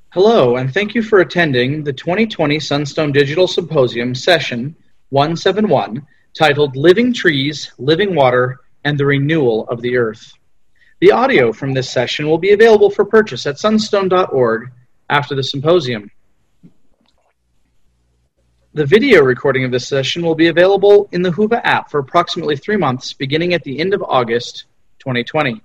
Hello, and thank you for attending the 2020 Sunstone Digital Symposium Session 171, titled Living Trees, Living Water, and the Renewal of the Earth. The audio from this session will be available for purchase at sunstone.org after the symposium. The video recording of this session will be available in the Whova app for approximately 3 months, beginning at the end of August 2020.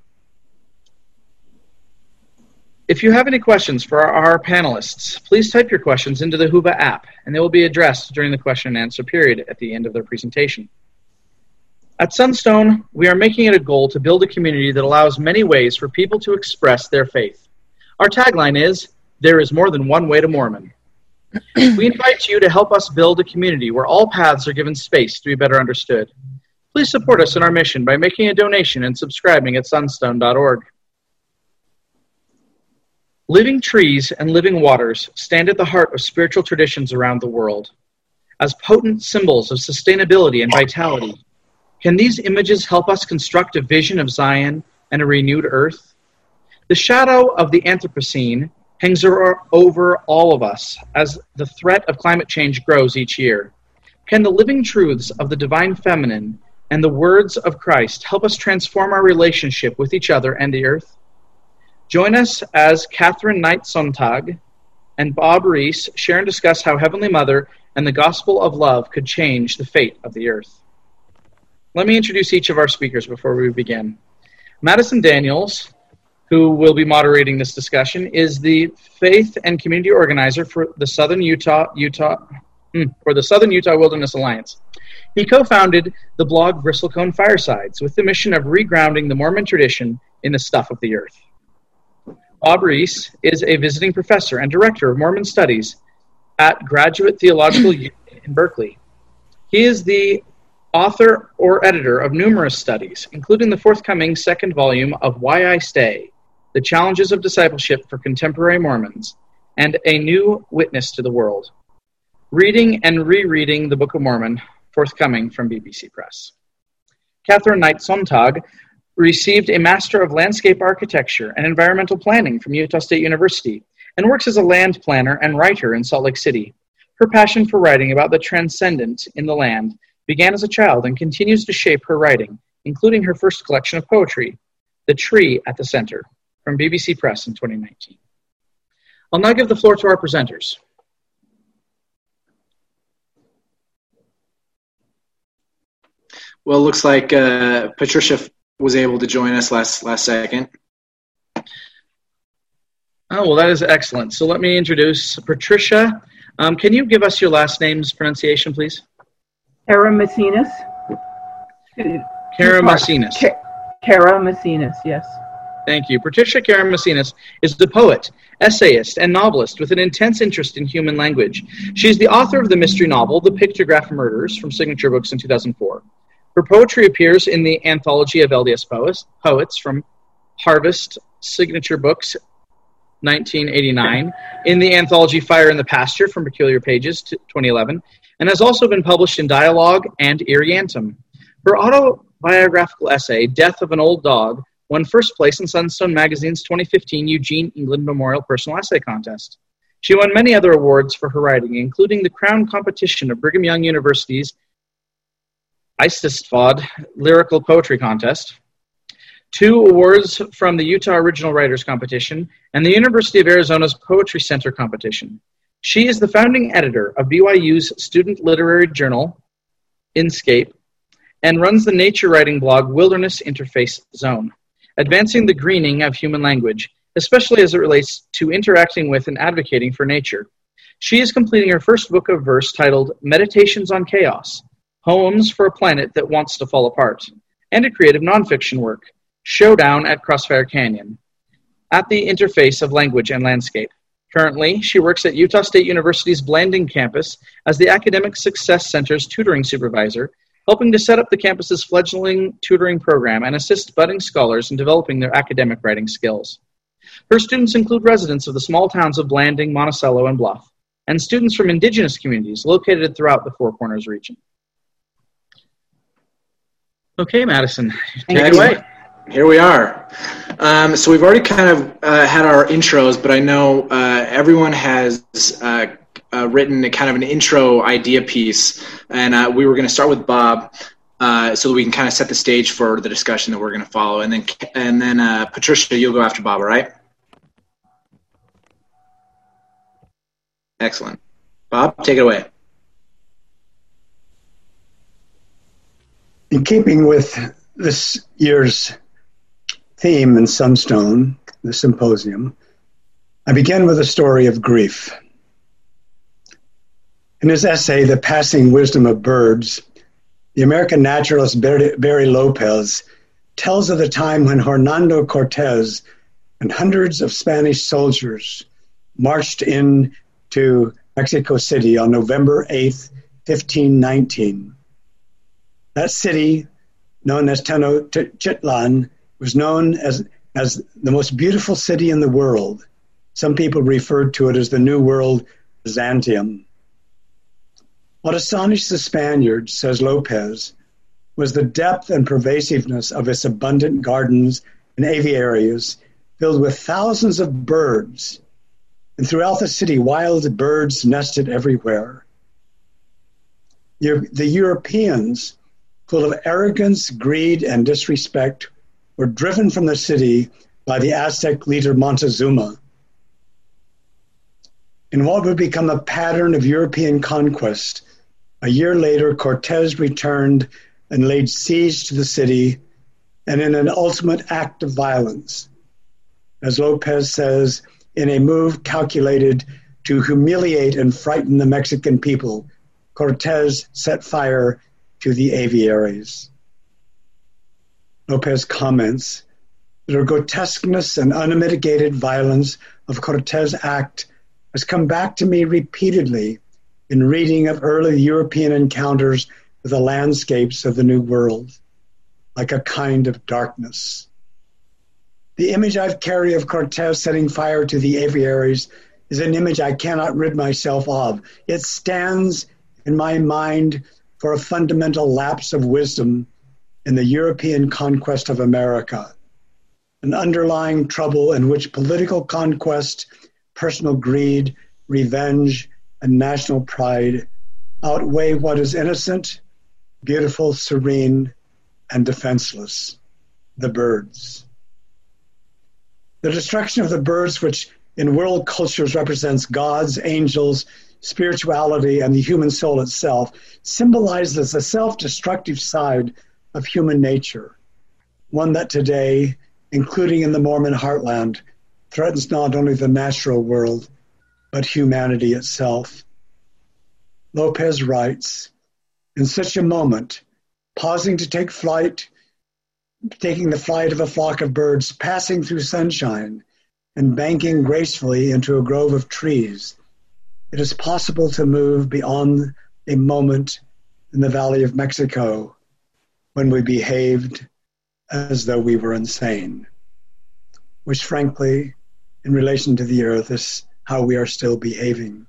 If you have any questions for our panelists, please type your questions into the Whova app, and they will be addressed during the question and answer period at the end of their presentation. At Sunstone, we are making it a goal to build a community that allows many ways for people to express their faith. Our tagline is, "There is more than one way to Mormon." We invite you to help us build a community where all paths are given space to be better understood. Please support us in our mission by making a donation and subscribing at sunstone.org. Living trees and living waters stand at the heart of spiritual traditions around the world. As potent symbols of sustainability and vitality, can these images help us construct a vision of Zion and a renewed earth? The shadow of the Anthropocene hangs over all of us as the threat of climate change grows each year. Can the living truths of the divine feminine and the words of Christ help us transform our relationship with each other and the earth? Join us as Catherine Knight Sontag and Bob Reese share and discuss how Heavenly Mother and the gospel of love could change the fate of the earth. Let me introduce each of our speakers before we begin. Madison Daniels, who will be moderating this discussion, is the faith and community organizer for the Southern Utah Wilderness Alliance. He co-founded the blog Bristlecone Firesides with the mission of regrounding the Mormon tradition in the stuff of the earth. Bob Reese is a visiting professor and director of Mormon Studies at Graduate Theological Union in Berkeley. He is the author or editor of numerous studies, including the forthcoming second volume of Why I Stay, The Challenges of Discipleship for Contemporary Mormons, and A New Witness to the World, Reading and Rereading the Book of Mormon, forthcoming from BBC Press. Catherine Knight Sontag received a Master of Landscape Architecture and Environmental Planning from Utah State University and works as a land planner and writer in Salt Lake City. Her passion for writing about the transcendent in the land began as a child and continues to shape her writing, including her first collection of poetry, The Tree at the Center, from BBC Press in 2019. I'll now give the floor to our presenters. Well, it looks like Patricia was able to join us last second. Oh, well, that is excellent. So let me introduce Patricia. Can you give us your last name's pronunciation, please? Karamessinas. Karamessinas. Karamessinas, yes. Thank you. Patricia Karamessinas is a poet, essayist, and novelist with an intense interest in human language. She is the author of the mystery novel, The Pictograph Murders, from Signature Books in 2004. Her poetry appears in the anthology of LDS Poets from Harvest Signature Books, 1989, in the anthology Fire in the Pasture from Peculiar Pages, 2011, and has also been published in Dialogue and Iriantum. Her autobiographical essay, Death of an Old Dog, won first place in Sunstone Magazine's 2015 Eugene England Memorial Personal Essay Contest. She won many other awards for her writing, including the Crown Competition of Brigham Young University's Eististvod Lyrical Poetry Contest, 2 awards from the Utah Original Writers Competition, and the University of Arizona's Poetry Center Competition. She is the founding editor of BYU's student literary journal, Inscape, and runs the nature writing blog Wilderness Interface Zone, advancing the greening of human language, especially as it relates to interacting with and advocating for nature. She is completing her first book of verse titled Meditations on Chaos, Poems for a Planet That Wants to Fall Apart, and a creative nonfiction work, Showdown at Crossfire Canyon, at the interface of language and landscape. Currently, she works at Utah State University's Blanding campus as the Academic Success Center's tutoring supervisor, helping to set up the campus's fledgling tutoring program and assist budding scholars in developing their academic writing skills. Her students include residents of the small towns of Blanding, Monticello, and Bluff, and students from indigenous communities located throughout the Four Corners region. Okay, Madison, take it away. Here we are. So we've already kind of had our intros, but I know everyone has written a kind of an intro idea piece, and we were going to start with Bob so that we can kind of set the stage for the discussion that we're going to follow. And then Patricia, you'll go after Bob, all right? Excellent. Bob, take it away. In keeping with this year's theme in Sunstone, the symposium, I begin with a story of grief. In his essay, The Passing Wisdom of Birds, the American naturalist Barry Lopez tells of the time when Hernando Cortez and hundreds of Spanish soldiers marched into Mexico City on November 8th, 1519. That city, known as Tenochtitlan, was known as the most beautiful city in the world. Some people referred to it as the New World Byzantium. What astonished the Spaniards, says Lopez, was the depth and pervasiveness of its abundant gardens and aviaries filled with thousands of birds. And throughout the city, wild birds nested everywhere. The Europeans, full of arrogance, greed, and disrespect, were driven from the city by the Aztec leader Montezuma. In what would become a pattern of European conquest, a year later, Cortez returned and laid siege to the city, and in an ultimate act of violence, as Lopez says, in a move calculated to humiliate and frighten the Mexican people, Cortez set fire to the aviaries. Lopez comments, the grotesqueness and unmitigated violence of Cortez's act has come back to me repeatedly in reading of early European encounters with the landscapes of the New World, like a kind of darkness. The image I carry of Cortez setting fire to the aviaries is an image I cannot rid myself of. It stands in my mind for a fundamental lapse of wisdom in the European conquest of America, an underlying trouble in which political conquest, personal greed, revenge, and national pride outweigh what is innocent, beautiful, serene, and defenseless, the birds. The destruction of the birds, which in world cultures represents gods, angels, spirituality, and the human soul itself, symbolizes the self-destructive side of human nature, one that today, including in the Mormon heartland, threatens not only the natural world, but humanity itself. Lopez writes, in such a moment, pausing to take flight, taking the flight of a flock of birds passing through sunshine and banking gracefully into a grove of trees, it is possible to move beyond a moment in the Valley of Mexico when we behaved as though we were insane, which frankly, in relation to the earth, is how we are still behaving.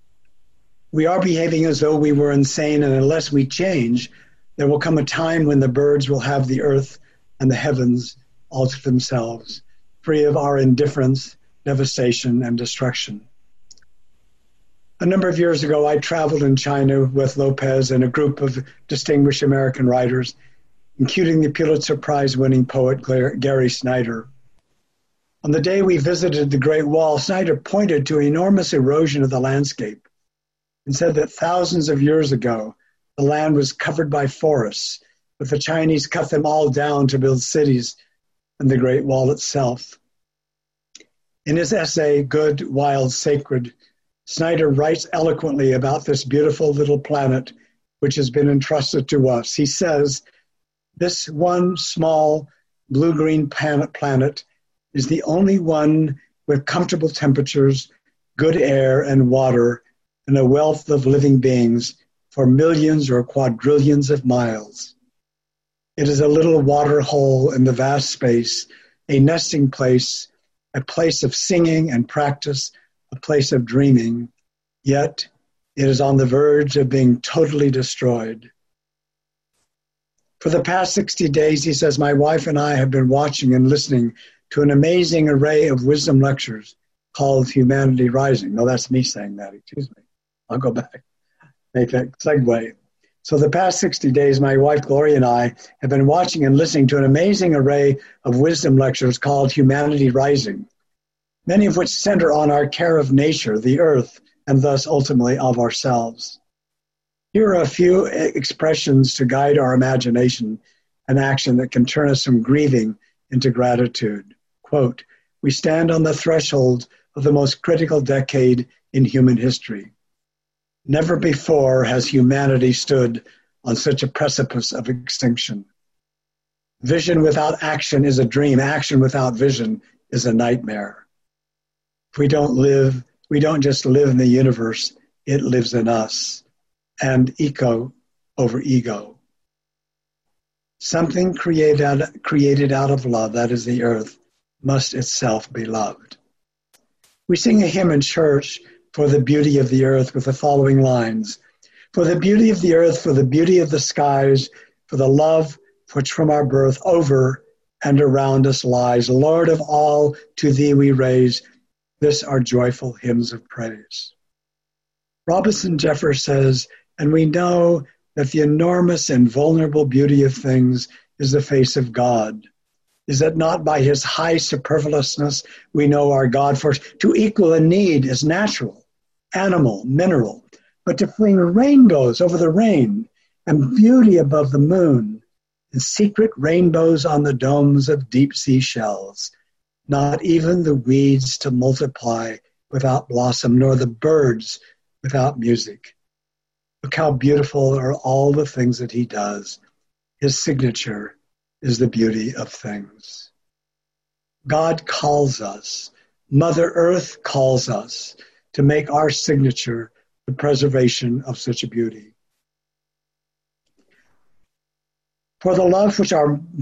We are behaving as though we were insane, and unless we change, there will come a time when the birds will have the earth and the heavens all to themselves, free of our indifference, devastation, and destruction. A number of years ago, I traveled in China with Lopez and a group of distinguished American writers, including the Pulitzer Prize-winning poet Gary Snyder. On the day we visited the Great Wall, Snyder pointed to enormous erosion of the landscape and said that thousands of years ago, the land was covered by forests, but the Chinese cut them all down to build cities and the Great Wall itself. In his essay, Good, Wild, Sacred, Snyder writes eloquently about this beautiful little planet which has been entrusted to us. He says, this one small blue-green planet is the only one with comfortable temperatures, good air and water, and a wealth of living beings for millions or quadrillions of miles. It is a little water hole in the vast space, a nesting place, a place of singing and practice, a place of dreaming, yet it is on the verge of being totally destroyed. For the past 60 days, he says, my wife and I have been watching and listening to an amazing array of wisdom lectures called Humanity Rising. No, that's me saying that. Excuse me. I'll go back. Make that segue. So the past 60 days, my wife Gloria and I have been watching and listening to an amazing array of wisdom lectures called Humanity Rising, many of which center on our care of nature, the earth, and thus ultimately of ourselves. Here are a few expressions to guide our imagination and action that can turn us from grieving into gratitude. Quote, "We stand on the threshold of the most critical decade in human history. Never before has humanity stood on such a precipice of extinction. Vision without action is a dream. Action without vision is a nightmare. If we don't just live in the universe, it lives in us. And eco over ego. Something created out of love, that is the earth, must itself be loved." We sing a hymn in church for the beauty of the earth with the following lines. "For the beauty of the earth, for the beauty of the skies, for the love which from our birth over and around us lies, Lord of all, to thee we raise this our joyful hymns of praise." Robinson Jeffers says, "And we know that the enormous and vulnerable beauty of things is the face of God. Is it not by his high superfluousness we know our God? For to equal a need is natural, animal, mineral, but to fling rainbows over the rain and beauty above the moon and secret rainbows on the domes of deep sea shells, not even the weeds to multiply without blossom, nor the birds without music. Look how beautiful are all the things that he does. His signature is the beauty of things." God calls us, Mother Earth calls us to make our signature the preservation of such a beauty. For the love which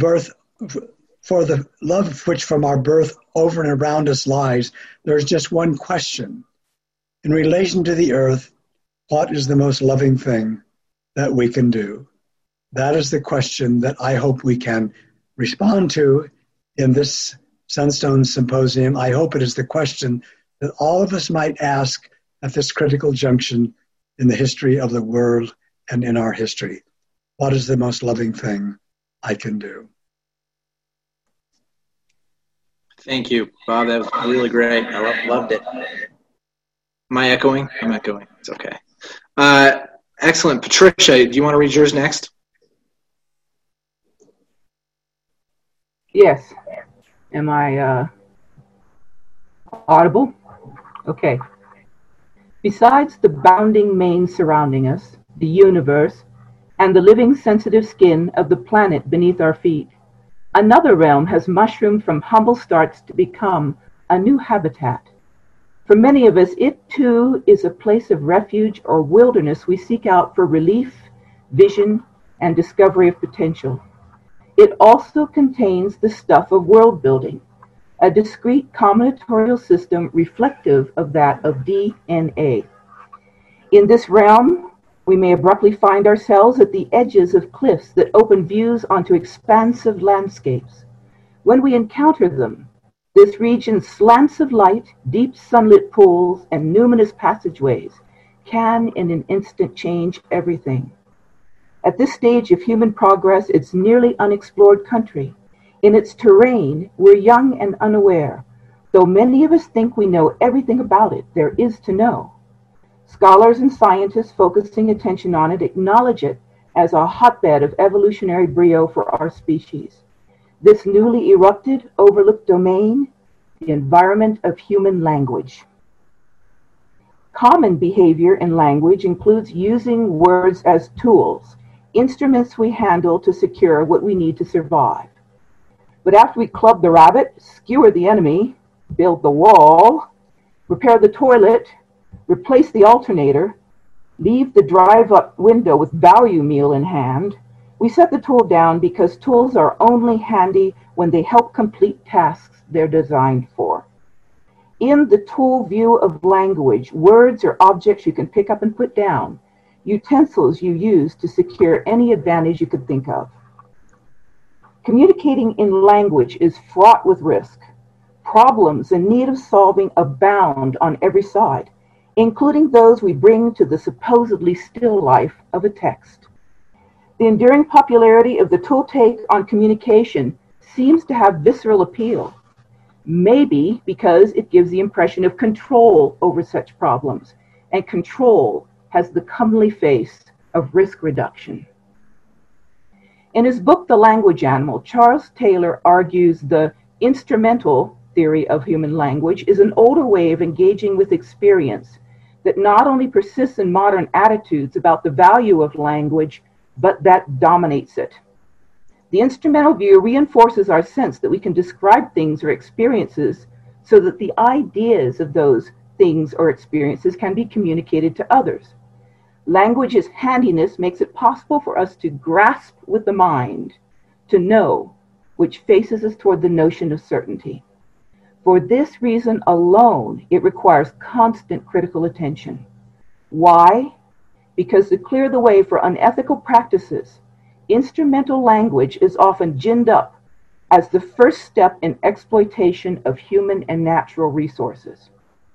from our birth over and around us lies, there is just one question. In relation to the earth, what is the most loving thing that we can do? That is the question that I hope we can respond to in this Sunstone Symposium. I hope it is the question that all of us might ask at this critical junction in the history of the world and in our history. What is the most loving thing I can do? Thank you, Bob. That was really great. I loved it. Am I echoing? I'm echoing. It's okay. Excellent. Patricia, do you want to read yours next? Yes. Am I audible? Okay. Besides the bounding main surrounding us, the universe, and the living sensitive skin of the planet beneath our feet, another realm has mushroomed from humble starts to become a new habitat. For many of us, it too is a place of refuge or wilderness we seek out for relief, vision, and discovery of potential. It also contains the stuff of world building, a discrete combinatorial system reflective of that of DNA. In this realm, we may abruptly find ourselves at the edges of cliffs that open views onto expansive landscapes. When we encounter them, this region's slants of light, deep sunlit pools, and numinous passageways can in an instant change everything. At this stage of human progress, it's nearly unexplored country. In its terrain, we're young and unaware. Though many of us think we know everything about it, there is to know. Scholars and scientists focusing attention on it acknowledge it as a hotbed of evolutionary brio for our species. This newly erupted, overlooked domain, the environment of human language. Common behavior in language includes using words as tools, instruments we handle to secure what we need to survive. But after we club the rabbit, skewer the enemy, build the wall, repair the toilet, replace the alternator, leave the drive-up window with value meal in hand, we set the tool down because tools are only handy when they help complete tasks they're designed for. In the tool view of language, words are objects you can pick up and put down, utensils you use to secure any advantage you could think of. Communicating in language is fraught with risk. Problems in need of solving abound on every side, including those we bring to the supposedly still life of a text. The enduring popularity of the Toltec on communication seems to have visceral appeal, maybe because it gives the impression of control over such problems, and control has the comely face of risk reduction. In his book, The Language Animal, Charles Taylor argues the instrumental theory of human language is an older way of engaging with experience that not only persists in modern attitudes about the value of language, but that dominates it. The instrumental view reinforces our sense that we can describe things or experiences so that the ideas of those things or experiences can be communicated to others. Language's handiness makes it possible for us to grasp with the mind, to know, which faces us toward the notion of certainty. For this reason alone, it requires constant critical attention. Why? Because to clear the way for unethical practices, instrumental language is often ginned up as the first step in exploitation of human and natural resources.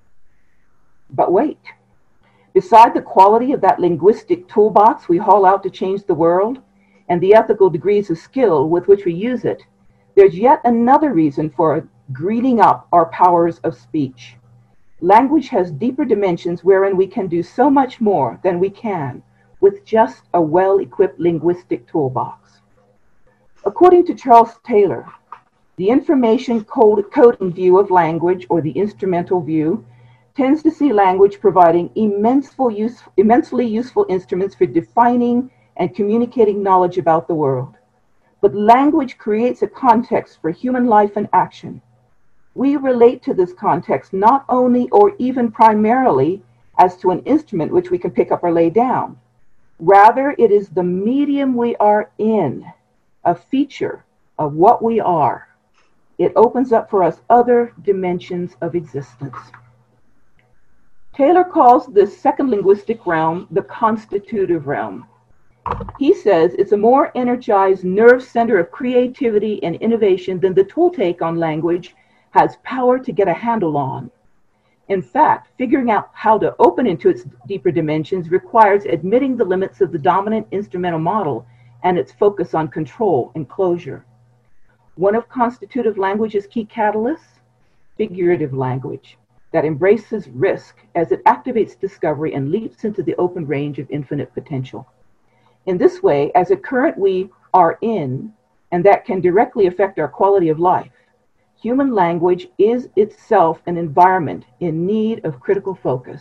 But wait, beside the quality of that linguistic toolbox we haul out to change the world and the ethical degrees of skill with which we use it, there's yet another reason for greeding up our powers of speech. Language has deeper dimensions wherein we can do so much more than we can with just a well-equipped linguistic toolbox. According to Charles Taylor, the information coding view of language, or the instrumental view, tends to see language providing immensely useful instruments for defining and communicating knowledge about the world. But language creates a context for human life and action. We relate to this context not only or even primarily as to an instrument which we can pick up or lay down. Rather, it is the medium we are in, a feature of what we are. It opens up for us other dimensions of existence. Taylor calls this second linguistic realm the constitutive realm. He says it's a more energized nerve center of creativity and innovation than the Toltec on language has power to get a handle on. In fact, figuring out how to open into its deeper dimensions requires admitting the limits of the dominant instrumental model and its focus on control and closure. One of constitutive language's key catalysts, figurative language, that embraces risk as it activates discovery and leaps into the open range of infinite potential. In this way, as a current we are in, and that can directly affect our quality of life, human language is itself an environment in need of critical focus.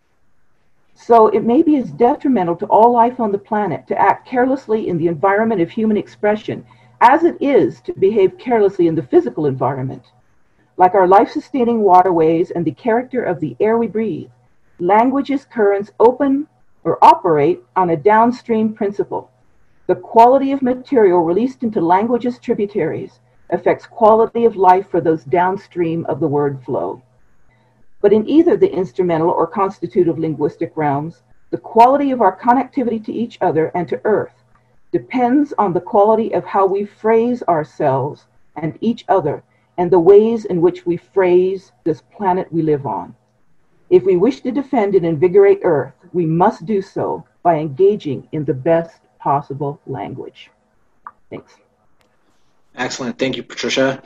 So it may be as detrimental to all life on the planet to act carelessly in the environment of human expression as it is to behave carelessly in the physical environment. Like our life-sustaining waterways and the character of the air we breathe, language's currents open or operate on a downstream principle. The quality of material released into language's tributaries affects quality of life for those downstream of the word flow. But in either the instrumental or constitutive linguistic realms, the quality of our connectivity to each other and to Earth depends on the quality of how we phrase ourselves and each other and the ways in which we phrase this planet we live on. If we wish to defend and invigorate Earth, we must do so by engaging in the best possible language. Thanks. Excellent. Thank you, Patricia.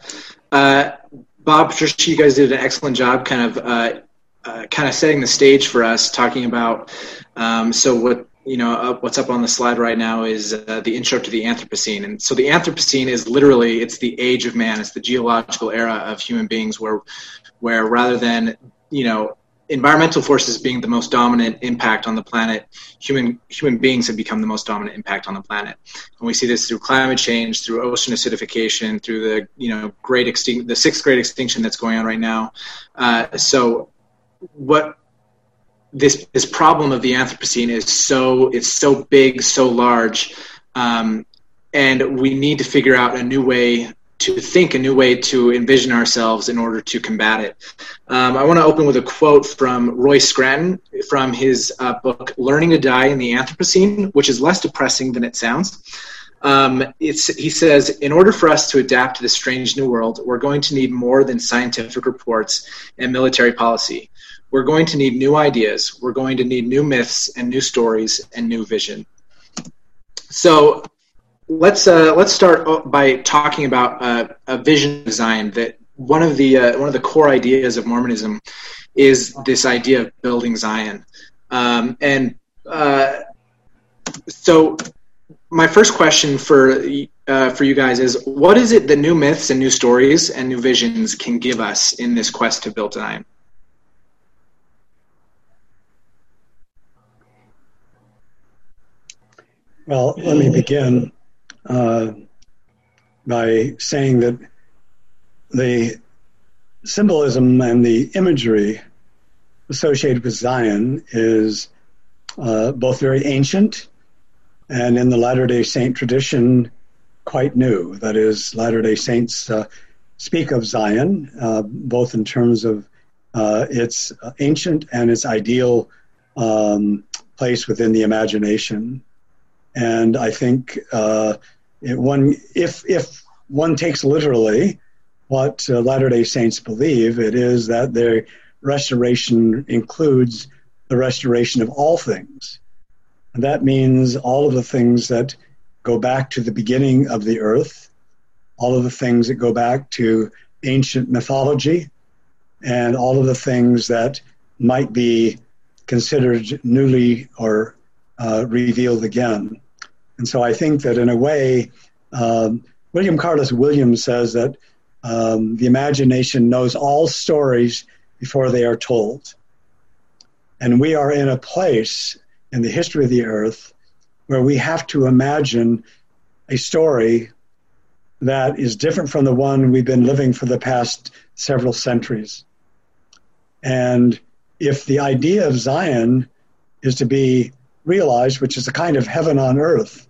Bob, Patricia, you guys did an excellent job kind of setting the stage for us, talking about, what's up on the slide right now is the intro to the Anthropocene. And so the Anthropocene is literally, it's the age of man. It's the geological era of human beings where rather than, environmental forces being the most dominant impact on the planet, human beings have become the most dominant impact on the planet. And we see this through climate change, through ocean acidification, through the the sixth great extinction that's going on right now. So what this problem of the Anthropocene is so big, so large, and we need to figure out a new way to envision ourselves in order to combat it. I want to open with a quote from Roy Scranton from his book, Learning to Die in the Anthropocene, which is less depressing than it sounds. He says, in order for us to adapt to this strange new world, we're going to need more than scientific reports and military policy. We're going to need new ideas. We're going to need new myths and new stories and new vision. So let's start by talking about a vision of Zion. That one of the core ideas of Mormonism is this idea of building Zion. So my first question for you guys is, what is it that new myths and new stories and new visions can give us in this quest to build Zion? Well, let me begin by saying that the symbolism and the imagery associated with Zion is both very ancient and in the Latter-day Saint tradition quite new. That is, Latter-day Saints speak of Zion both in terms of its ancient and its ideal place within the imagination. And I think if one takes literally what Latter-day Saints believe, it is that their restoration includes the restoration of all things. And that means all of the things that go back to the beginning of the earth, all of the things that go back to ancient mythology, and all of the things that might be considered newly or revealed again. And so I think that in a way, William Carlos Williams says that the imagination knows all stories before they are told. And we are in a place in the history of the earth where we have to imagine a story that is different from the one we've been living for the past several centuries. And if the idea of Zion is to be realized, which is a kind of heaven on earth,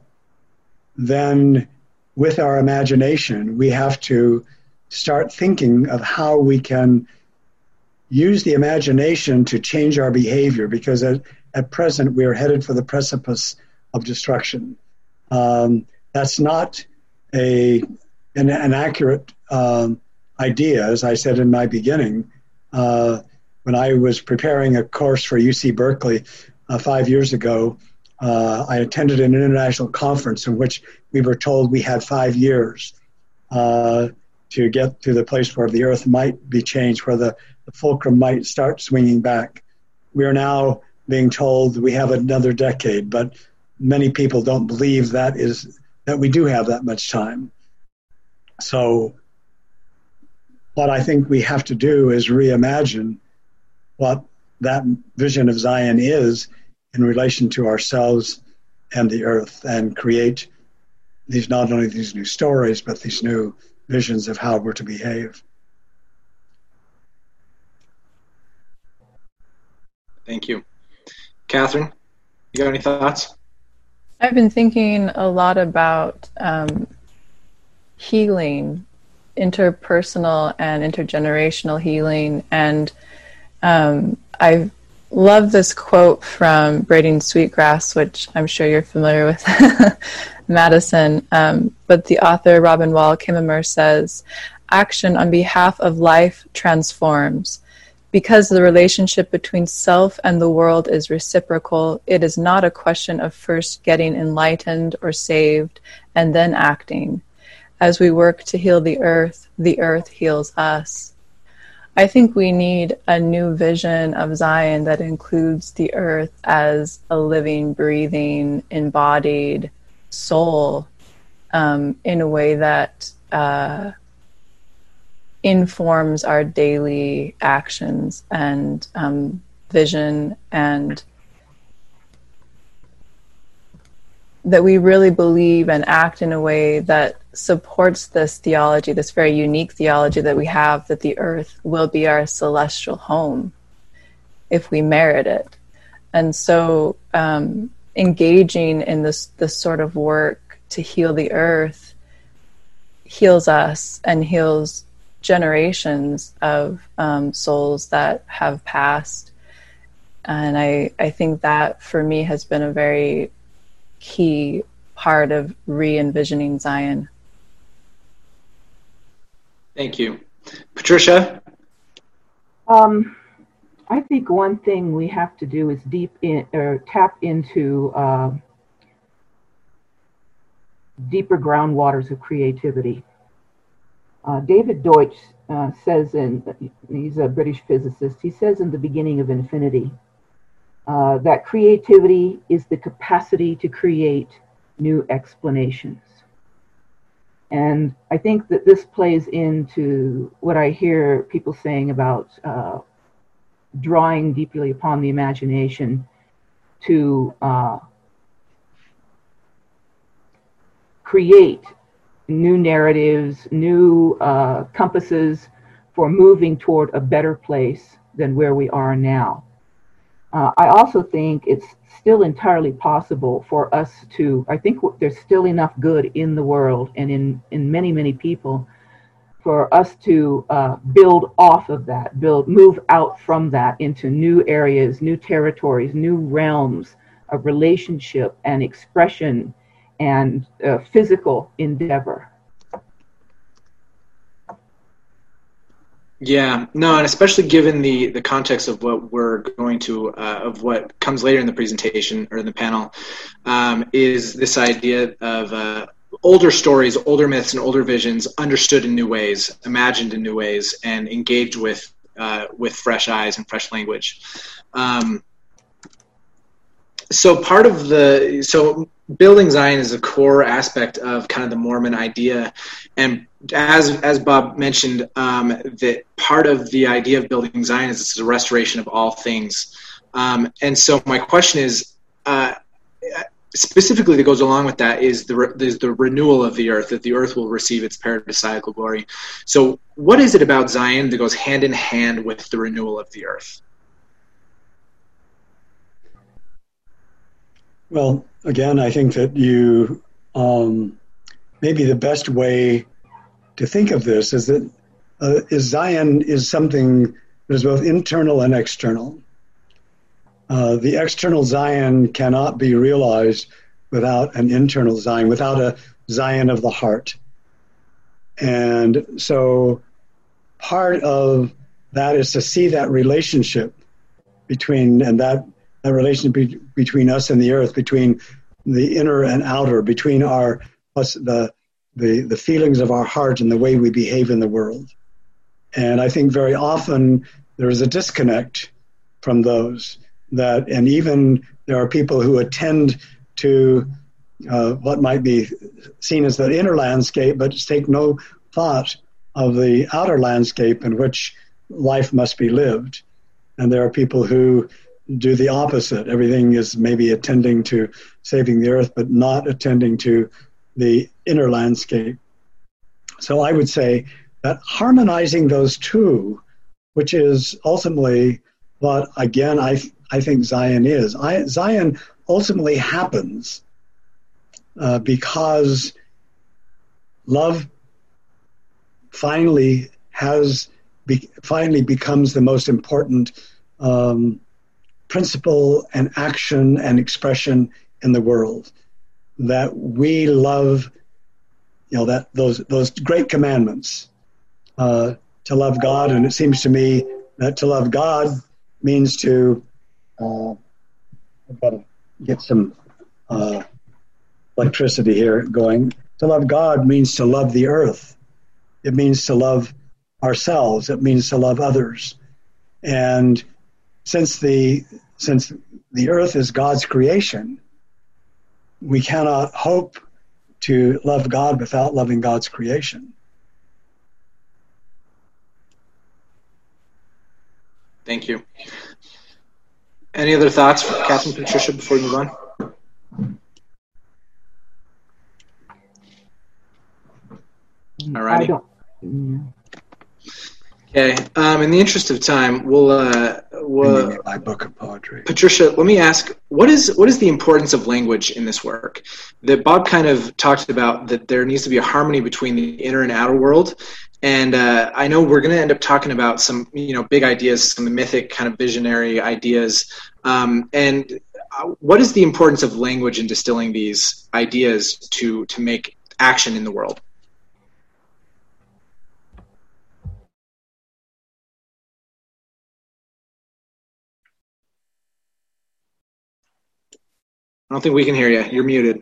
then with our imagination, we have to start thinking of how we can use the imagination to change our behavior, because at present we are headed for the precipice of destruction. That's not an accurate idea, as I said in my beginning. When I was preparing a course for UC Berkeley 5 years ago, I attended an international conference in which we were told we had 5 years to get to the place where the earth might be changed, where the fulcrum might start swinging back. We are now being told we have another decade, but many people don't believe that we do have that much time. So what I think we have to do is reimagine what that vision of Zion is in relation to ourselves and the earth, and create not only these new stories, but these new visions of how we're to behave. Thank you. Catherine, you got any thoughts? I've been thinking a lot about healing, interpersonal and intergenerational healing, and I've loved this quote from Braiding Sweetgrass, which I'm sure you're familiar with, Madison, but the author Robin Wall Kimmerer says, "Action on behalf of life transforms. Because the relationship between self and the world is reciprocal, it is not a question of first getting enlightened or saved and then acting. As we work to heal the earth heals us." I think we need a new vision of Zion that includes the earth as a living, breathing, embodied soul in a way that informs our daily actions and vision, and that we really believe and act in a way that supports this theology, this very unique theology that we have, that the earth will be our celestial home if we merit it. And so engaging in this sort of work to heal the earth heals us and heals generations of souls that have passed. And I think that for me has been a very key part of re-envisioning Zion. Thank you. Patricia? I think one thing we have to do is tap into deeper groundwaters of creativity. David Deutsch says, he's a British physicist, he says in The Beginning of Infinity, that creativity is the capacity to create new explanations. And I think that this plays into what I hear people saying about drawing deeply upon the imagination to create new narratives, new compasses for moving toward a better place than where we are now. I also think it's still entirely possible for us to, I think there's still enough good in the world and in many, many people for us to build off of that, move out from that into new areas, new territories, new realms of relationship and expression and physical endeavor. Yeah, no, and especially given the context of what we're going to, of what comes later in the presentation or in the panel, is this idea of older stories, older myths, and older visions understood in new ways, imagined in new ways, and engaged with fresh eyes and fresh language. So building Zion is a core aspect of kind of the Mormon idea, and as Bob mentioned, that part of the idea of building Zion is it's the restoration of all things. And so my question is, specifically that goes along with that is the renewal of the earth, that the earth will receive its paradisiacal glory. So what is it about Zion that goes hand in hand with the renewal of the earth? Well, again, I think that you maybe the best way to think of this is that Zion is something that is both internal and external. The external Zion cannot be realized without an internal Zion, without a Zion of the heart. And so part of that is to see that relationship between, and that relationship between us and the earth, between the inner and outer, between the feelings of our heart and the way we behave in the world. And I think very often there is a disconnect from those. And even there are people who attend to what might be seen as the inner landscape, but take no thought of the outer landscape in which life must be lived. And there are people who do the opposite. Everything is maybe attending to saving the earth, but not attending to the inner landscape. So I would say that harmonizing those two, which is ultimately what, again, I think Zion is. Zion ultimately happens because love finally becomes the most important principle and action and expression in the world. That we love, that those great commandments to love God, and it seems to me that to love God means to I've got to get some electricity here going. To love God means to love the earth. It means to love ourselves. It means to love others. And since the earth is God's creation, we cannot hope to love God without loving God's creation. Thank you. Any other thoughts for Catherine, Patricia, before we move on? All righty. Okay. In the interest of time, we'll my book of poetry. Patricia, let me ask: what is the importance of language in this work? That Bob kind of talked about, that there needs to be a harmony between the inner and outer world. And I know we're going to end up talking about some, big ideas, some mythic kind of visionary ideas. And what is the importance of language in distilling these ideas to make action in the world? I don't think we can hear you. You're muted.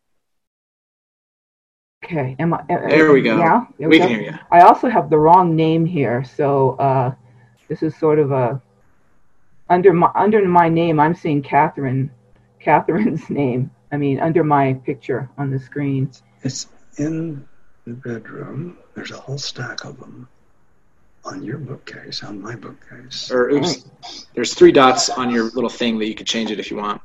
Okay. There we go. Yeah, we can hear you. I also have the wrong name here, so this is sort of a under my name. I'm seeing Catherine's name. I mean, under my picture on the screen. It's in the bedroom. There's a whole stack of them on your bookcase, on my bookcase. Or oops, there's 3 dots on your little thing that you could change it if you want.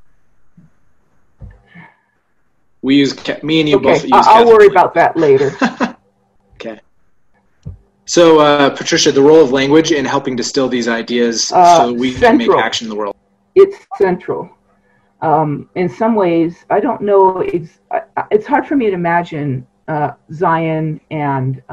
We use me and you both use. I'll worry about that later. Okay. So, Patricia, the role of language in helping distill these ideas so that we can make action in the world. It's central. In some ways, I don't know. It's hard for me to imagine Zion and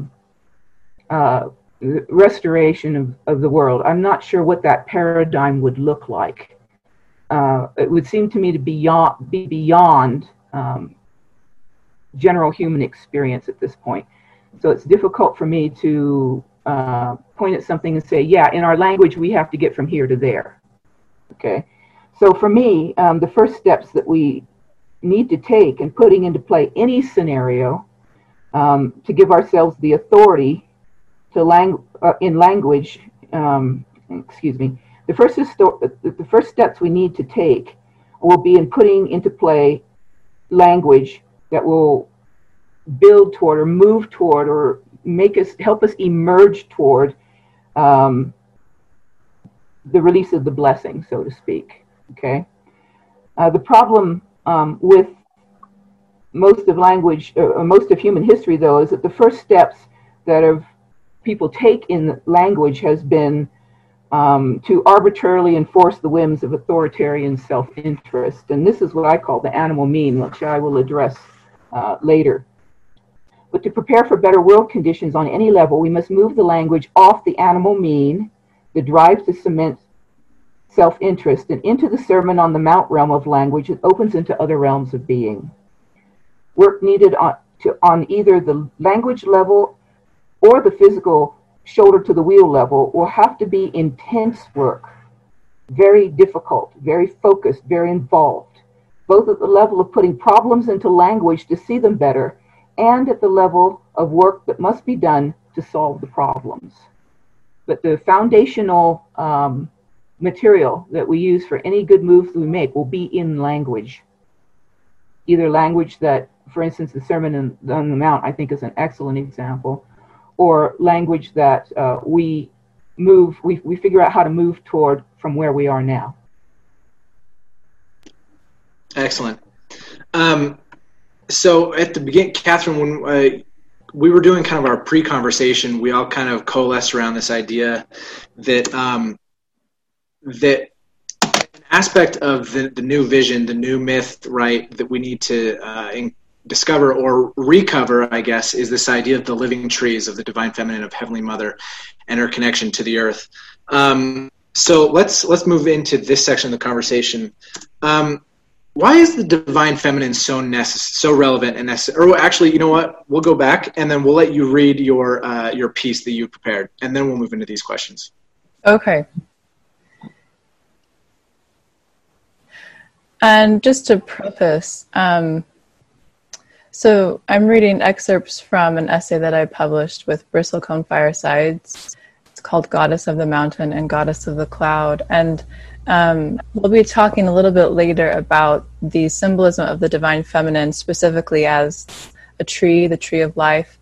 restoration of the world. I'm not sure what that paradigm would look like. It would seem to me to be beyond general human experience at this point. So it's difficult for me to point at something and say, yeah, in our language, we have to get from here to there. Okay. So for me, the first steps that we need to take in putting into play any scenario to give ourselves the authority to in language, the first steps we need to take will be in putting into play language that will build toward or move toward or help us emerge toward the release of the blessing, so to speak. Okay. The problem with most of human history, though, is that the first steps that people take in language has been to arbitrarily enforce the whims of authoritarian self-interest. And this is what I call the animal mean, which I will address later. But to prepare for better world conditions on any level, we must move the language off the animal mean, the drive to cement self-interest, and into the Sermon on the Mount realm of language that opens into other realms of being. Work needed on either the language level or the physical shoulder to the wheel level will have to be intense work, very difficult, very focused, very involved, both at the level of putting problems into language to see them better and at the level of work that must be done to solve the problems. But the foundational material that we use for any good moves we make will be in language. Either language that, for instance, the Sermon on the Mount, I think, is an excellent example, or language that we figure out how to move toward from where we are now. Excellent. So at the beginning, Catherine, when we were doing kind of our pre-conversation, we all kind of coalesced around this idea that that an aspect of the new vision, the new myth, right, that we need to discover or recover, I guess, is this idea of the living trees of the divine feminine of Heavenly Mother and her connection to the earth. So let's move into this section of the conversation. Why is the divine feminine so relevant and necessary? Or actually, you know what? We'll go back and then we'll let you read your piece that you prepared, and then we'll move into these questions. Okay. And just to preface, so I'm reading excerpts from an essay that I published with Bristlecone Firesides. It's called Goddess of the Mountain and Goddess of the Cloud. And we'll be talking a little bit later about the symbolism of the divine feminine, specifically as a tree, the tree of life.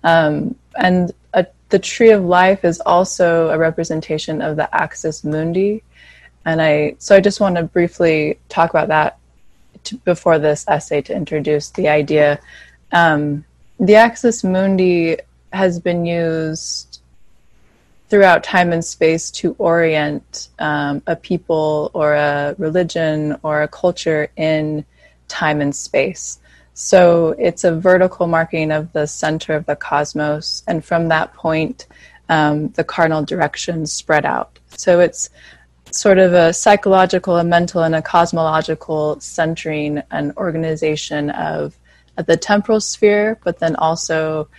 The tree of life is also a representation of the axis mundi. And I just want to briefly talk about that before this essay to introduce the idea. The axis mundi has been used throughout time and space to orient a people or a religion or a culture in time and space. So it's a vertical marking of the center of the cosmos, and from that point, the cardinal directions spread out. So it's sort of a psychological, a mental, and a cosmological centering and organization of the temporal sphere, but then also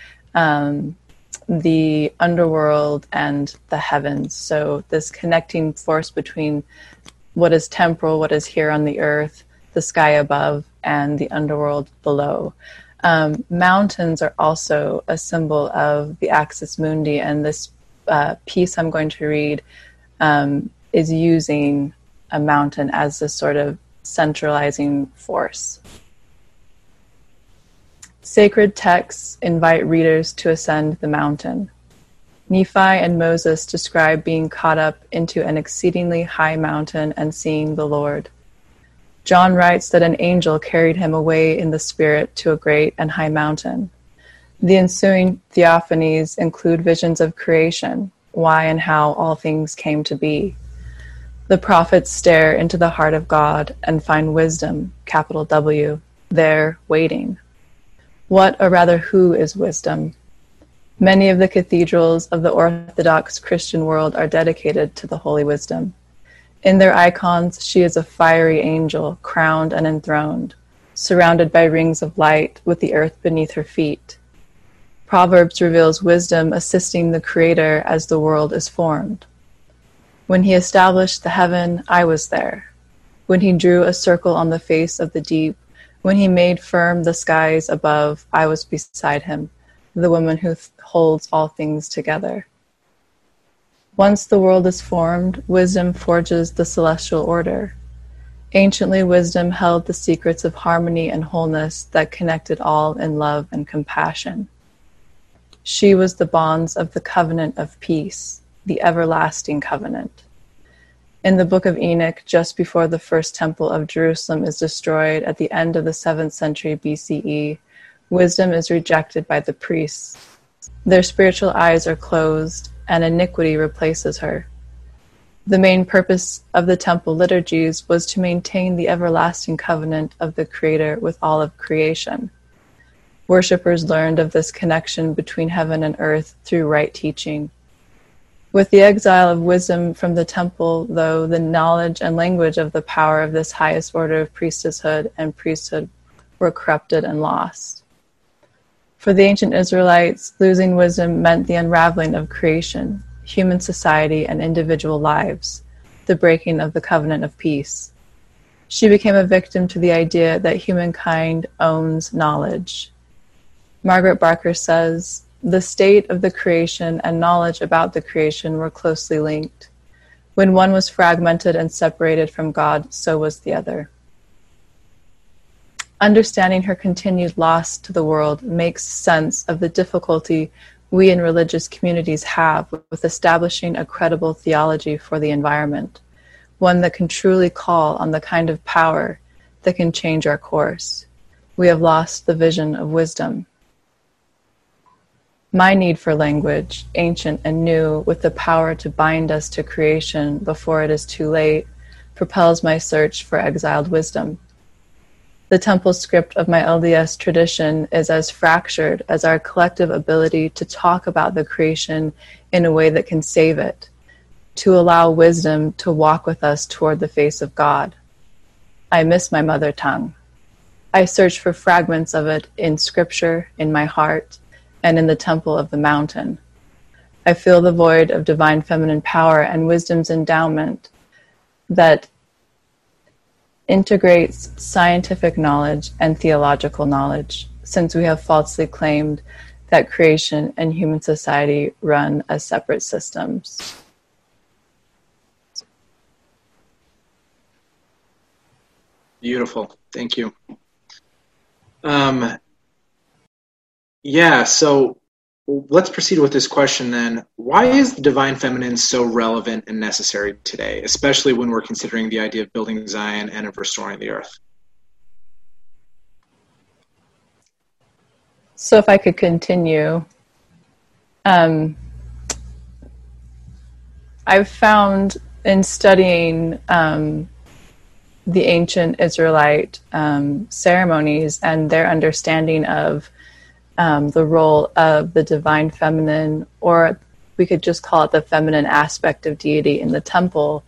the underworld and the heavens. So this connecting force between what is temporal, what is here on the earth, the sky above, and the underworld below. Mountains are also a symbol of the axis mundi, and this piece I'm going to read is using a mountain as a sort of centralizing force. Sacred texts invite readers to ascend the mountain. Nephi and Moses describe being caught up into an exceedingly high mountain and seeing the Lord. John writes that an angel carried him away in the spirit to a great and high mountain. The ensuing theophanies include visions of creation, why and how all things came to be. The prophets stare into the heart of God and find wisdom, capital W, there waiting. What, or rather who, is wisdom? Many of the cathedrals of the Orthodox Christian world are dedicated to the Holy Wisdom. In their icons, she is a fiery angel, crowned and enthroned, surrounded by rings of light with the earth beneath her feet. Proverbs reveals wisdom assisting the Creator as the world is formed. When he established the heaven, I was there. When he drew a circle on the face of the deep, when he made firm the skies above, I was beside him, the woman who holds all things together. Once the world is formed, wisdom forges the celestial order. Anciently, wisdom held the secrets of harmony and wholeness that connected all in love and compassion. She was the bonds of the covenant of peace, the everlasting covenant. In the Book of Enoch, just before the first temple of Jerusalem is destroyed at the end of the 7th century BCE, wisdom is rejected by the priests. Their spiritual eyes are closed, and iniquity replaces her. The main purpose of the temple liturgies was to maintain the everlasting covenant of the Creator with all of creation. Worshippers learned of this connection between heaven and earth through right teaching. With the exile of wisdom from the temple, though, the knowledge and language of the power of this highest order of priesthood and priesthood were corrupted and lost. For the ancient Israelites, losing wisdom meant the unraveling of creation, human society, and individual lives, the breaking of the covenant of peace. She became a victim to the idea that humankind owns knowledge. Margaret Barker says, "The state of the creation and knowledge about the creation were closely linked. When one was fragmented and separated from God, so was the other." Understanding her continued loss to the world makes sense of the difficulty we in religious communities have with establishing a credible theology for the environment, one that can truly call on the kind of power that can change our course. We have lost the vision of wisdom. My need for language, ancient and new, with the power to bind us to creation before it is too late, propels my search for exiled wisdom. The temple script of my LDS tradition is as fractured as our collective ability to talk about the creation in a way that can save it, to allow wisdom to walk with us toward the face of God. I miss my mother tongue. I search for fragments of it in scripture, in my heart, and in the temple of the mountain. I feel the void of divine feminine power and wisdom's endowment that integrates scientific knowledge and theological knowledge, since we have falsely claimed that creation and human society run as separate systems. Beautiful. Thank you. So let's proceed with this question then. Why is the divine feminine so relevant and necessary today, especially when we're considering the idea of building Zion and of restoring the earth? So if I could continue, I've found in studying the ancient Israelite ceremonies and their understanding of the role of the divine feminine, or we could just call it the feminine aspect of deity in the temple,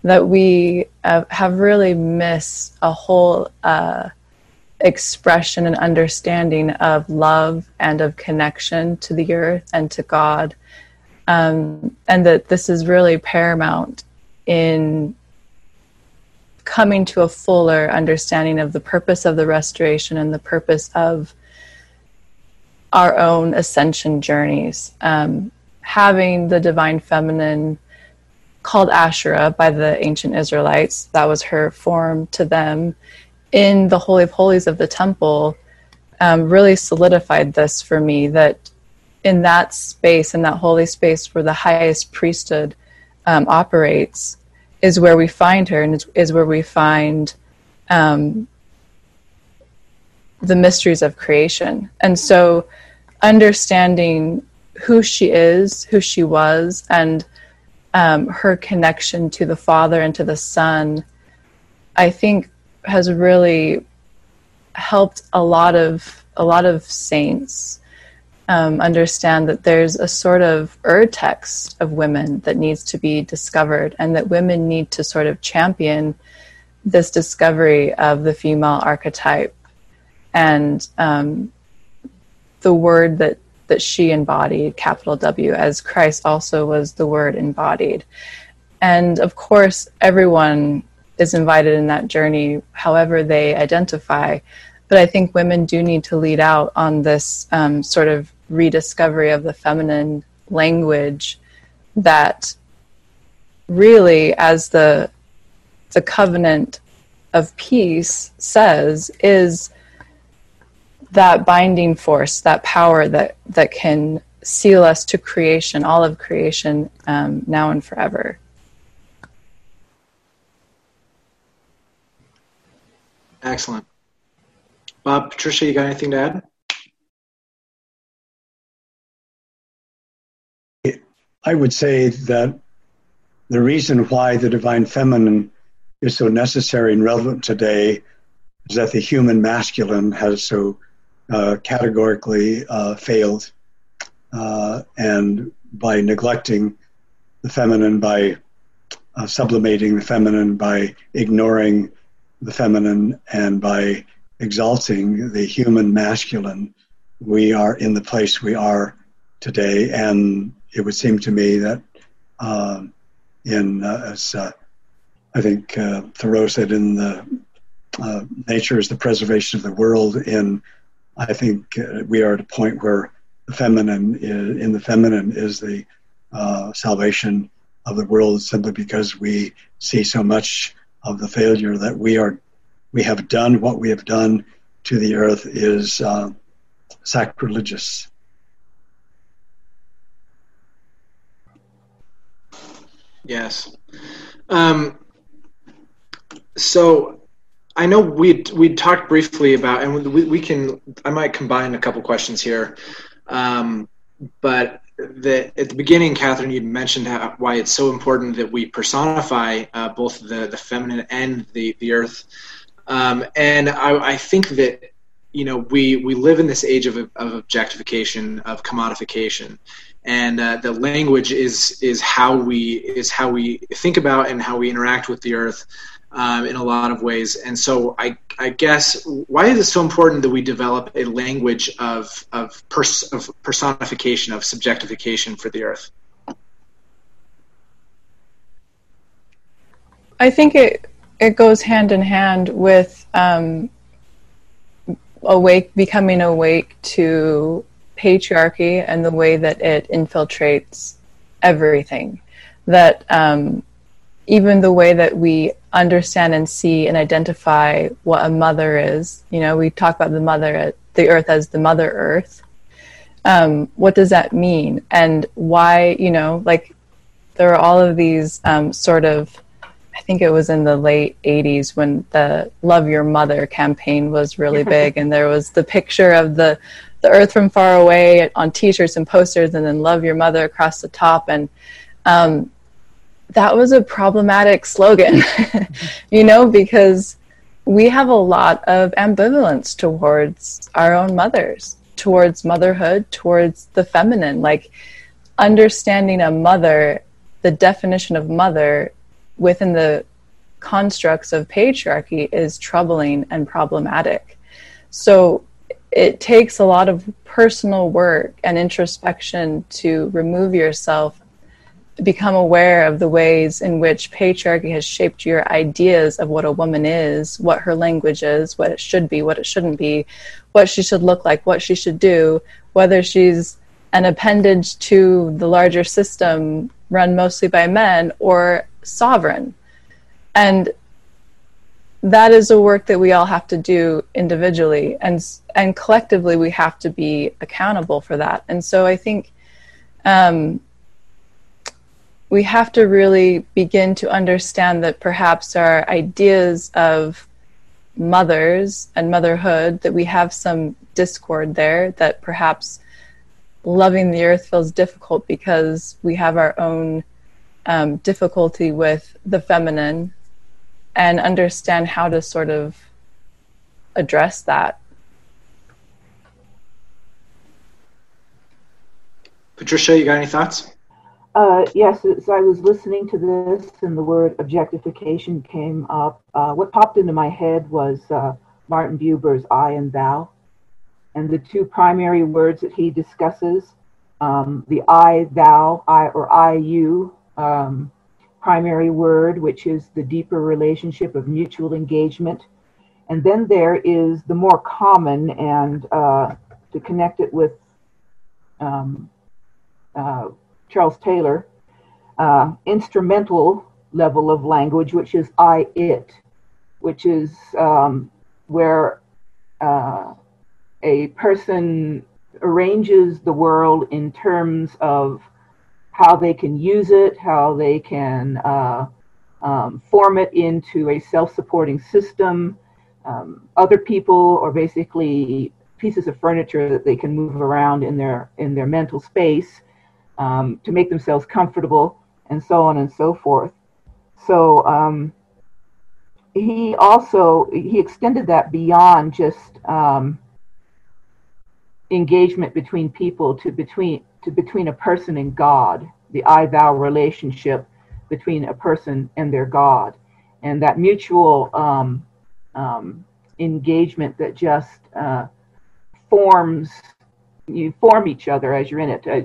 that we have really missed a whole expression and understanding of love and of connection to the earth and to God. And that this is really paramount in coming to a fuller understanding of the purpose of the restoration and the purpose of our own ascension journeys. Having the divine feminine called Asherah by the ancient Israelites, that was her form to them, in the Holy of Holies of the temple, really solidified this for me, that in that space, in that holy space where the highest priesthood operates, is where we find her, and is where we find the mysteries of creation. And so understanding who she is, who she was, and her connection to the Father and to the Son, I think has really helped a lot of saints understand that there's a sort of ur-text of women that needs to be discovered, and that women need to sort of champion this discovery of the female archetype and the word that she embodied, capital W, as Christ also was the word embodied. And of course, everyone is invited in that journey, however they identify. But I think women do need to lead out on this sort of rediscovery of the feminine language that really, as the covenant of peace says, is that binding force, that power that can seal us to creation, all of creation, now and forever. Excellent. Bob, Patricia, you got anything to add? I would say that the reason why the divine feminine is so necessary and relevant today is that the human masculine has so categorically failed, and by neglecting the feminine, by sublimating the feminine, by ignoring the feminine, and by exalting the human masculine, we are in the place we are today. And it would seem to me that as I think Thoreau said, in the nature is the preservation of the world, I think we are at a point where the feminine is the salvation of the world, simply because we see so much of the failure that we have done. What we have done to the earth is sacrilegious. Yes. So I know we talked briefly about, and I might combine a couple questions here. But at the beginning, Catherine, you mentioned why it's so important that we personify both the feminine and the earth. And I think that, we live in this age of objectification, of commodification. And the language is how we think about and how we interact with the earth in a lot of ways. And so I guess, why is it so important that we develop a language of personification, of subjectification for the earth? I think it goes hand in hand with becoming awake to patriarchy and the way that it infiltrates everything. That even the way that we understand and see and identify what a mother is, we talk about the earth as the Mother Earth. What does that mean? And why, there are all of these sort of, I think it was in the late 80s when the Love Your Mother campaign was really big, and there was the picture of the earth from far away on t-shirts and posters, and then Love Your Mother across the top. And that was a problematic slogan, because we have a lot of ambivalence towards our own mothers, towards motherhood, towards the feminine. Like, understanding a mother, the definition of mother, within the constructs of patriarchy is troubling and problematic. So it takes a lot of personal work and introspection to remove yourself, become aware of the ways in which patriarchy has shaped your ideas of what a woman is, what her language is, what it should be, what it shouldn't be, what she should look like, what she should do, whether she's an appendage to the larger system run mostly by men or sovereign. And that is a work that we all have to do individually, and collectively we have to be accountable for that. And so I think we have to really begin to understand that perhaps our ideas of mothers and motherhood, that we have some discord there, that perhaps loving the earth feels difficult because we have our own difficulty with the feminine, and understand how to sort of address that. Patricia, you got any thoughts? Yes, as I was listening to this and the word objectification came up, what popped into my head was Martin Buber's I and thou, and the two primary words that he discusses, the I, thou, I or I, you, primary word, which is the deeper relationship of mutual engagement. And then there is the more common, and to connect it with Charles Taylor, instrumental level of language, which is I, it, which is where a person arranges the world in terms of how they can use it, how they can form it into a self-supporting system. Other people are basically pieces of furniture that they can move around in their mental space to make themselves comfortable, and so on and so forth. So he extended that beyond just engagement between people to between a person and God, the I-thou relationship between a person and their God, and that mutual engagement that just you form each other as you're in it.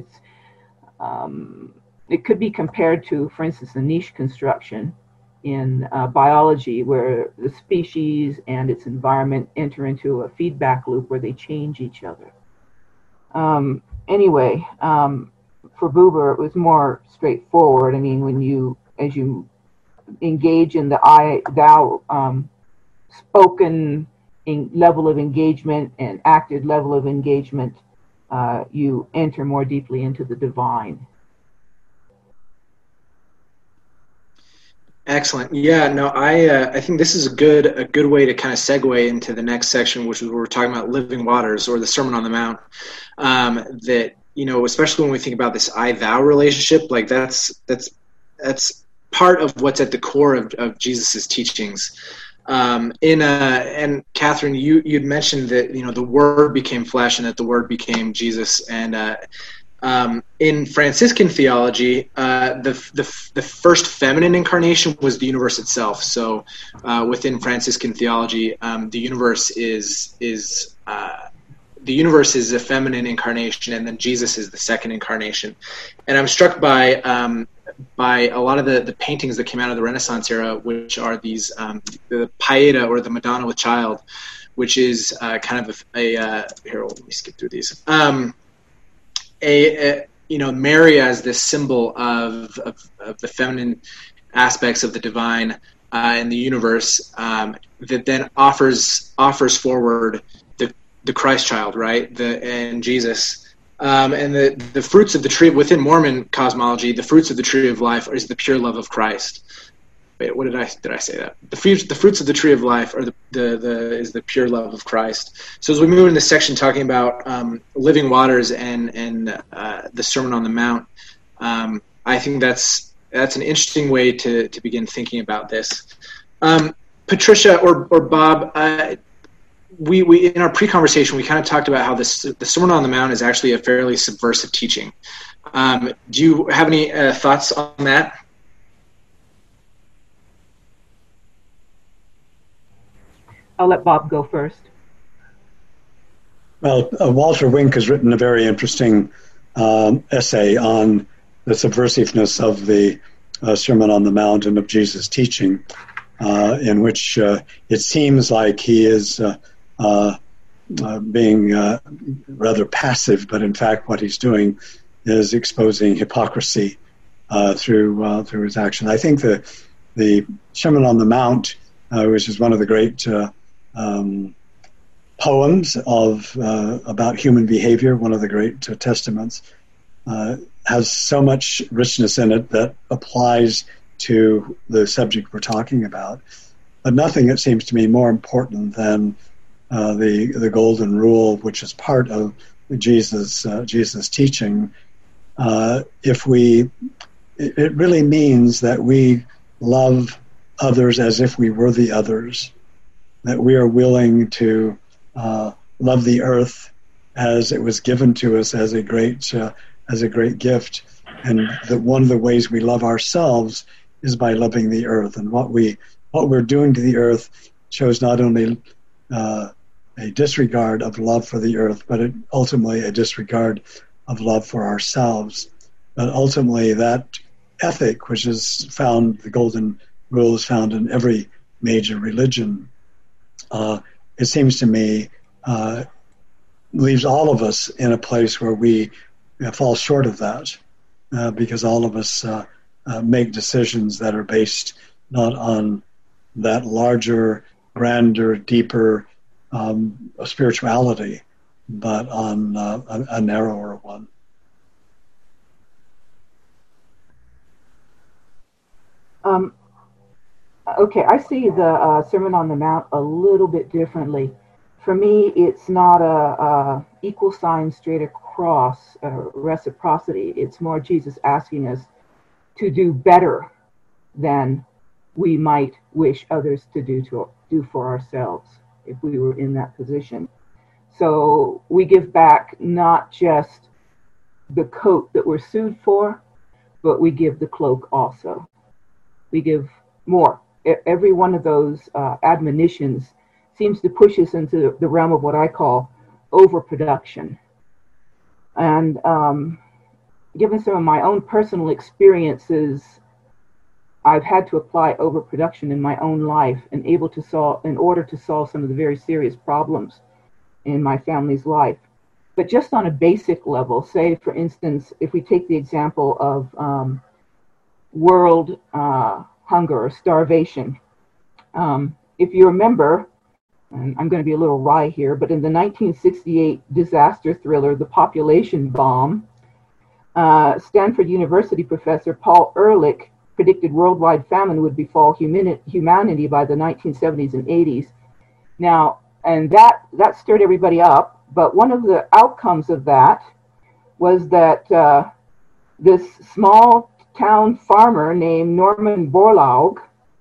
It could be compared to, for instance, the niche construction in biology, where the species and its environment enter into a feedback loop where they change each other. Anyway, for Buber, it was more straightforward. I mean, as you engage in the I-thou spoken level of engagement and acted level of engagement, you enter more deeply into the divine. Excellent. Yeah, no, I think this is a good way to kind of segue into the next section, which is where we're talking about living waters, or the Sermon on the Mount. That, especially when we think about this I-thou relationship, like that's part of what's at the core of Jesus's teachings. And Catherine, you'd mentioned that the Word became flesh and that the Word became Jesus, and in Franciscan theology, the first feminine incarnation was the universe itself. So within Franciscan theology, the universe is a feminine incarnation, and then Jesus is the second incarnation. And I'm struck by a lot of the paintings that came out of the Renaissance era, which are these the Pieta, or the Madonna with Child, which is kind of here. Let me skip through these. Mary as this symbol of the feminine aspects of the divine in the universe, that then offers forward the Christ child, right? And Jesus. And the fruits of the tree within Mormon cosmology, the fruits of the tree of life is the pure love of Christ. Wait, what did I say that? The fruits of the tree of life are is the pure love of Christ. So as we move into this section talking about living waters and the Sermon on the Mount, I think that's an interesting way to begin thinking about this. Patricia or Bob, we in our pre-conversation we kind of talked about how the Sermon on the Mount is actually a fairly subversive teaching. Do you have any thoughts on that? I'll let Bob go first. Well, Walter Wink has written a very interesting essay on the subversiveness of the Sermon on the Mount and of Jesus' teaching, in which it seems like he is being rather passive, but in fact what he's doing is exposing hypocrisy through his action. I think the Sermon on the Mount, which is one of the great poems about human behavior, one of the great testaments, has so much richness in it that applies to the subject we're talking about. But nothing, it seems to me, more important than the golden rule, which is part of Jesus' teaching. It really means that we love others as if we were the others, that we are willing to love the earth as it was given to us as a great gift, and that one of the ways we love ourselves is by loving the earth. And what we're doing to the earth shows not only a disregard of love for the earth, but ultimately a disregard of love for ourselves. But ultimately, that ethic, which is found, the golden rule is found in every major religion, it seems to me, leaves all of us in a place where we fall short of that, because all of us make decisions that are based not on that larger, grander, deeper spirituality, but on a narrower one. Okay, I see the Sermon on the Mount a little bit differently. For me, it's not a equal sign straight across reciprocity. It's more Jesus asking us to do better than we might wish others to do for ourselves if we were in that position. So we give back not just the coat that we're sued for, but we give the cloak also. We give more. Every one of those admonitions seems to push us into the realm of what I call overproduction. And given some of my own personal experiences, I've had to apply overproduction in my own life in order to solve some of the very serious problems in my family's life. But just on a basic level, say, for instance, if we take the example of world hunger or starvation. If you remember, and I'm going to be a little wry here, but in the 1968 disaster thriller, The Population Bomb, Stanford University professor Paul Ehrlich predicted worldwide famine would befall humanity by the 1970s and 80s. Now, and that stirred everybody up, but one of the outcomes of that was that this small town farmer named Norman Borlaug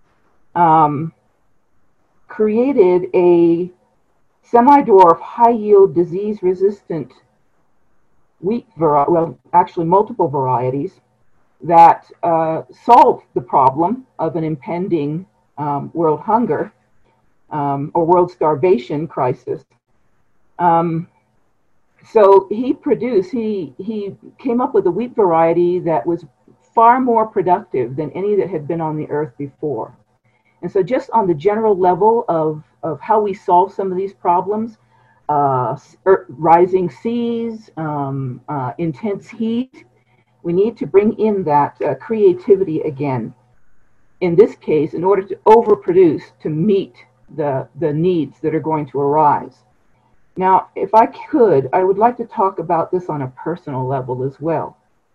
created a semi-dwarf, high-yield, disease-resistant wheat variety, well, actually multiple varieties, that solved the problem of an impending world hunger or world starvation crisis. So he came up with a wheat variety that was far more productive than any that had been on the earth before. And so just on the general level of how we solve some of these problems, rising seas, intense heat, we need to bring in that creativity again. In this case, in order to overproduce to meet the needs that are going to arise. Now, if I could, I would like to talk about this on a personal level as well.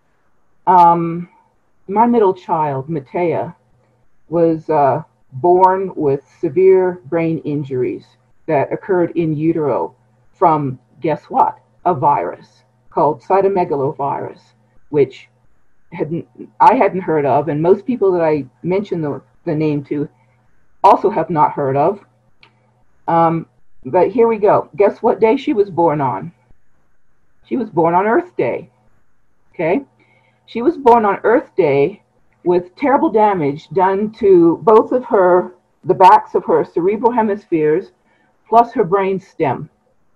My middle child, Matea, was born with severe brain injuries that occurred in utero from, guess what? A virus called cytomegalovirus, which I hadn't heard of, and most people that I mentioned the name to also have not heard of. But here we go. Guess what day she was born on? She was born on Earth Day. Okay? She was born on Earth Day with terrible damage done to both of the backs of her cerebral hemispheres, plus her brain stem.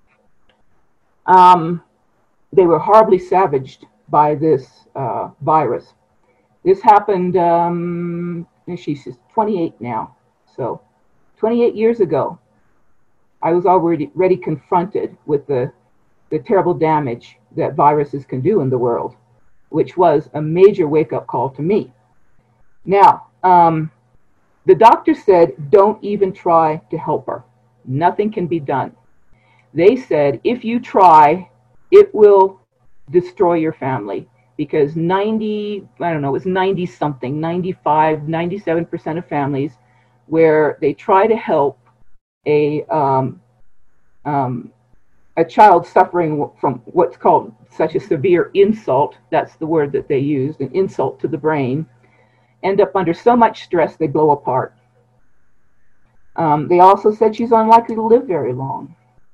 They were horribly savaged by this virus. This happened, she's 28 now, so 28 years ago. I was already confronted with the terrible damage that viruses can do in the world, which was a major wake-up call to me. Now, the doctor said, don't even try to help her. Nothing can be done. They said, if you try, it will destroy your family, because 90-something, 95, 97% of families where they try to help a child suffering from what's called such a severe insult, that's the word that they used, an insult to the brain, end up under so much stress they blow apart. They also said she's unlikely to live very long.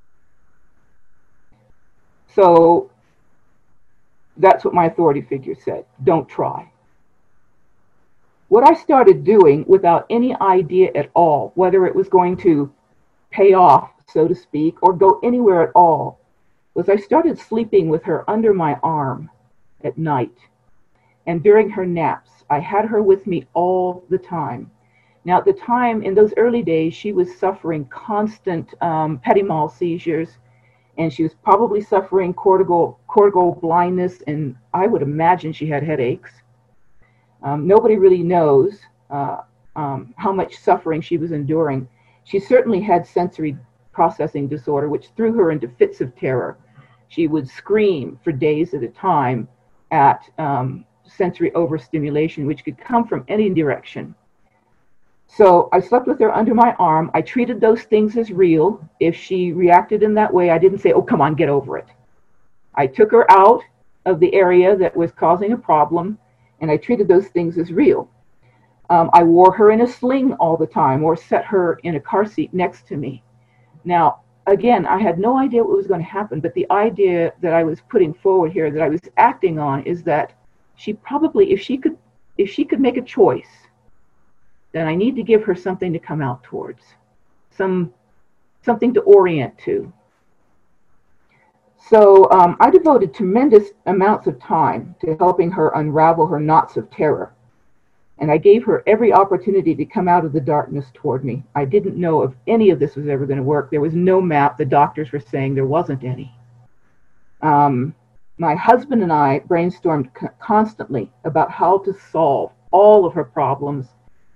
So that's what my authority figure said. Don't try. What I started doing without any idea at all, whether it was going to pay off, so to speak, or go anywhere at all, was I started sleeping with her under my arm at night. And during her naps, I had her with me all the time. Now, at the time, in those early days, she was suffering constant petit mal seizures, and she was probably suffering cortical blindness, and I would imagine she had headaches. Nobody really knows how much suffering she was enduring. She certainly had sensory processing disorder, which threw her into fits of terror. She would scream for days at a time at sensory overstimulation, which could come from any direction. So I slept with her under my arm. I treated those things as real. If she reacted in that way, I didn't say, oh, come on, get over it. I took her out of the area that was causing a problem, and I treated those things as real. I wore her in a sling all the time, or set her in a car seat next to me. Now, again, I had no idea what was going to happen, but the idea that I was putting forward here, that I was acting on, is that she probably, if she could make a choice, then I need to give her something to come out towards, something to orient to. So I devoted tremendous amounts of time to helping her unravel her knots of terror. And I gave her every opportunity to come out of the darkness toward me. I didn't know if any of this was ever going to work. There was no map. The doctors were saying there wasn't any. My husband and I brainstormed constantly about how to solve all of her problems.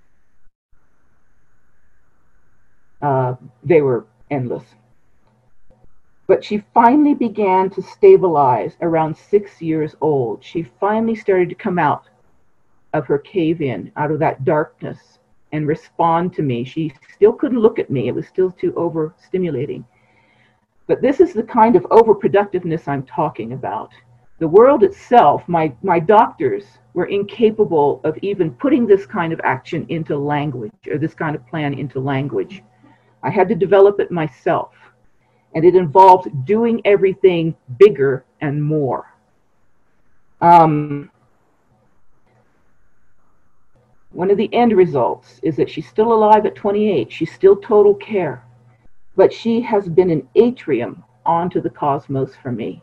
They were endless. But she finally began to stabilize around 6 years old. She finally started to come out of her cave-in, out of that darkness, and respond to me. She still couldn't look at me. It was still too overstimulating. But this is the kind of overproductiveness I'm talking about. The world itself, my doctors were incapable of even putting this kind of action into language, or this kind of plan into language. I had to develop it myself. And it involved doing everything bigger and more. One of the end results is that she's still alive at 28. She's still total care. But she has been an atrium onto the cosmos for me.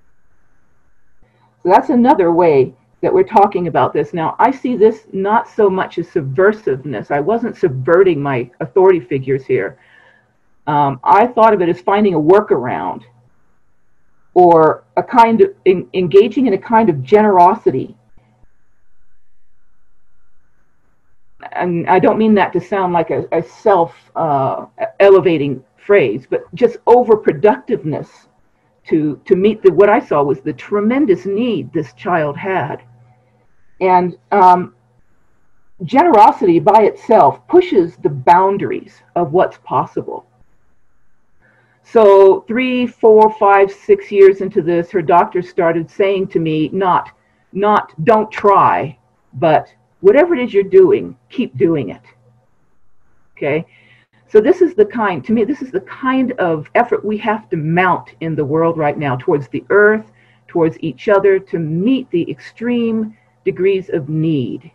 So that's another way that we're talking about this. Now, I see this not so much as subversiveness. I wasn't subverting my authority figures here. I thought of it as finding a workaround, or a kind of engaging in a kind of generosity. And I don't mean that to sound like a self-elevating phrase, but just overproductiveness to meet what I saw was the tremendous need this child had. And generosity by itself pushes the boundaries of what's possible. So 3, 4, 5, 6 years into this, her doctor started saying to me, not don't try, but whatever it is you're doing, keep doing it. Okay? So this is the kind of effort we have to mount in the world right now towards the earth, towards each other, to meet the extreme degrees of need.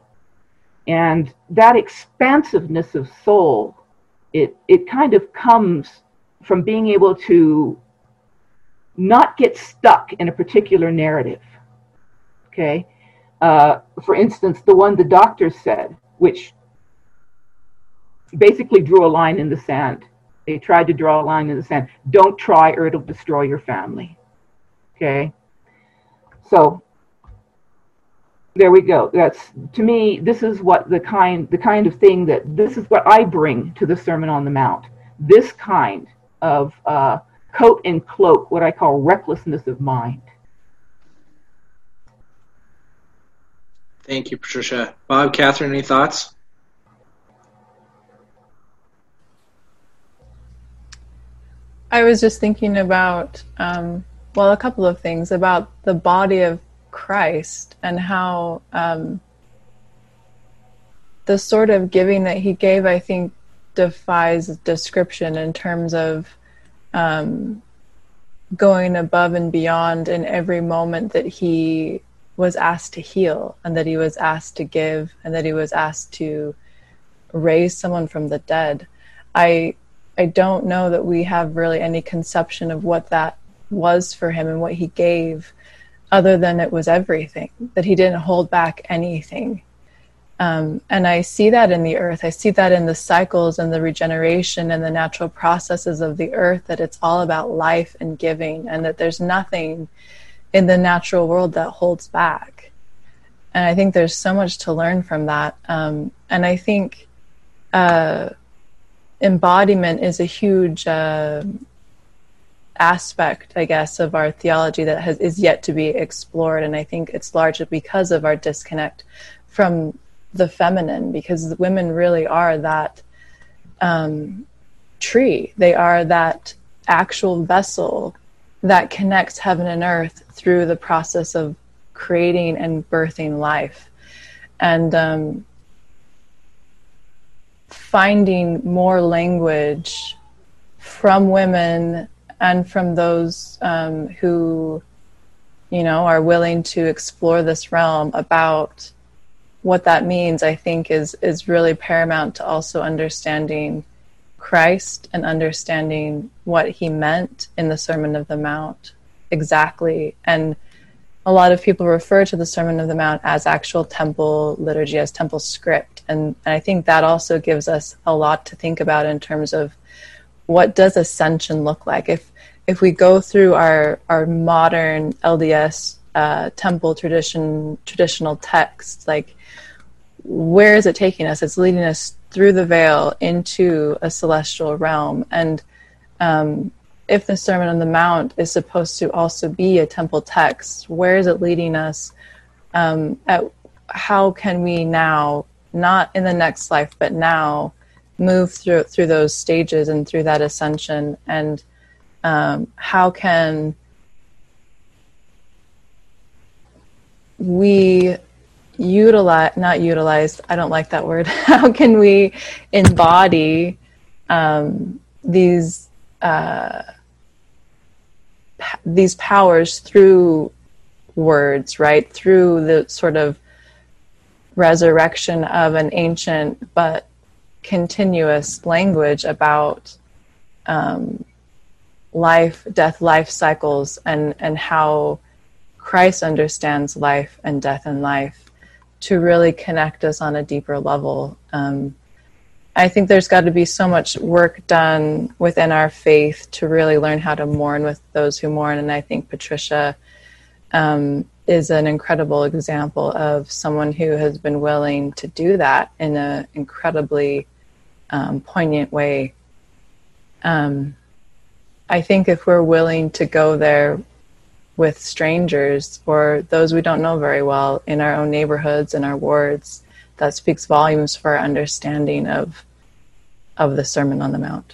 And that expansiveness of soul, it kind of comes from being able to not get stuck in a particular narrative. Okay. For instance, the one the doctor said, which basically drew a line in the sand. They tried to draw a line in the sand. Don't try, or it'll destroy your family. Okay. So there we go. That's, to me, this is what the kind of thing that, this is what I bring to the Sermon on the Mount. This kind of coat and cloak, what I call recklessness of mind. Thank you, Patricia. Bob, Catherine, any thoughts? I was just thinking about, a couple of things about the body of Christ and how the sort of giving that he gave, I think, defies description in terms of going above and beyond in every moment that he was asked to heal, and that he was asked to give, and that he was asked to raise someone from the dead. I don't know that we have really any conception of what that was for him and what he gave, other than it was everything, that he didn't hold back anything. And I see that in the earth. I see that in the cycles and the regeneration and the natural processes of the earth, that it's all about life and giving, and that there's nothing in the natural world that holds back. And I think there's so much to learn from that. And I think embodiment is a huge aspect, I guess, of our theology that is yet to be explored. And I think it's largely because of our disconnect from the feminine, because women really are that tree. They are that actual vessel that connects heaven and earth through the process of creating and birthing life. And finding more language from women and from those who, are willing to explore this realm about what that means, I think is really paramount to also understanding Christ and understanding what he meant in the Sermon of the Mount exactly. And a lot of people refer to the Sermon of the Mount as actual temple liturgy, as temple script. And I think that also gives us a lot to think about in terms of what does ascension look like. If we go through our modern LDS temple traditional texts, like, where is it taking us? It's leading us through the veil into a celestial realm. And if the Sermon on the Mount is supposed to also be a temple text, where is it leading us? How can we now, not in the next life, but now, move through those stages and through that ascension? And how can we not utilize, I don't like that word. How can we embody these powers through words, right? Through the sort of resurrection of an ancient but continuous language about life, death, life cycles, and how Christ understands life and death and life, to really connect us on a deeper level. I think there's got to be so much work done within our faith to really learn how to mourn with those who mourn. And I think Patricia is an incredible example of someone who has been willing to do that in an incredibly poignant way. I think if we're willing to go there with strangers or those we don't know very well in our own neighborhoods and our wards, that speaks volumes for our understanding of the Sermon on the Mount.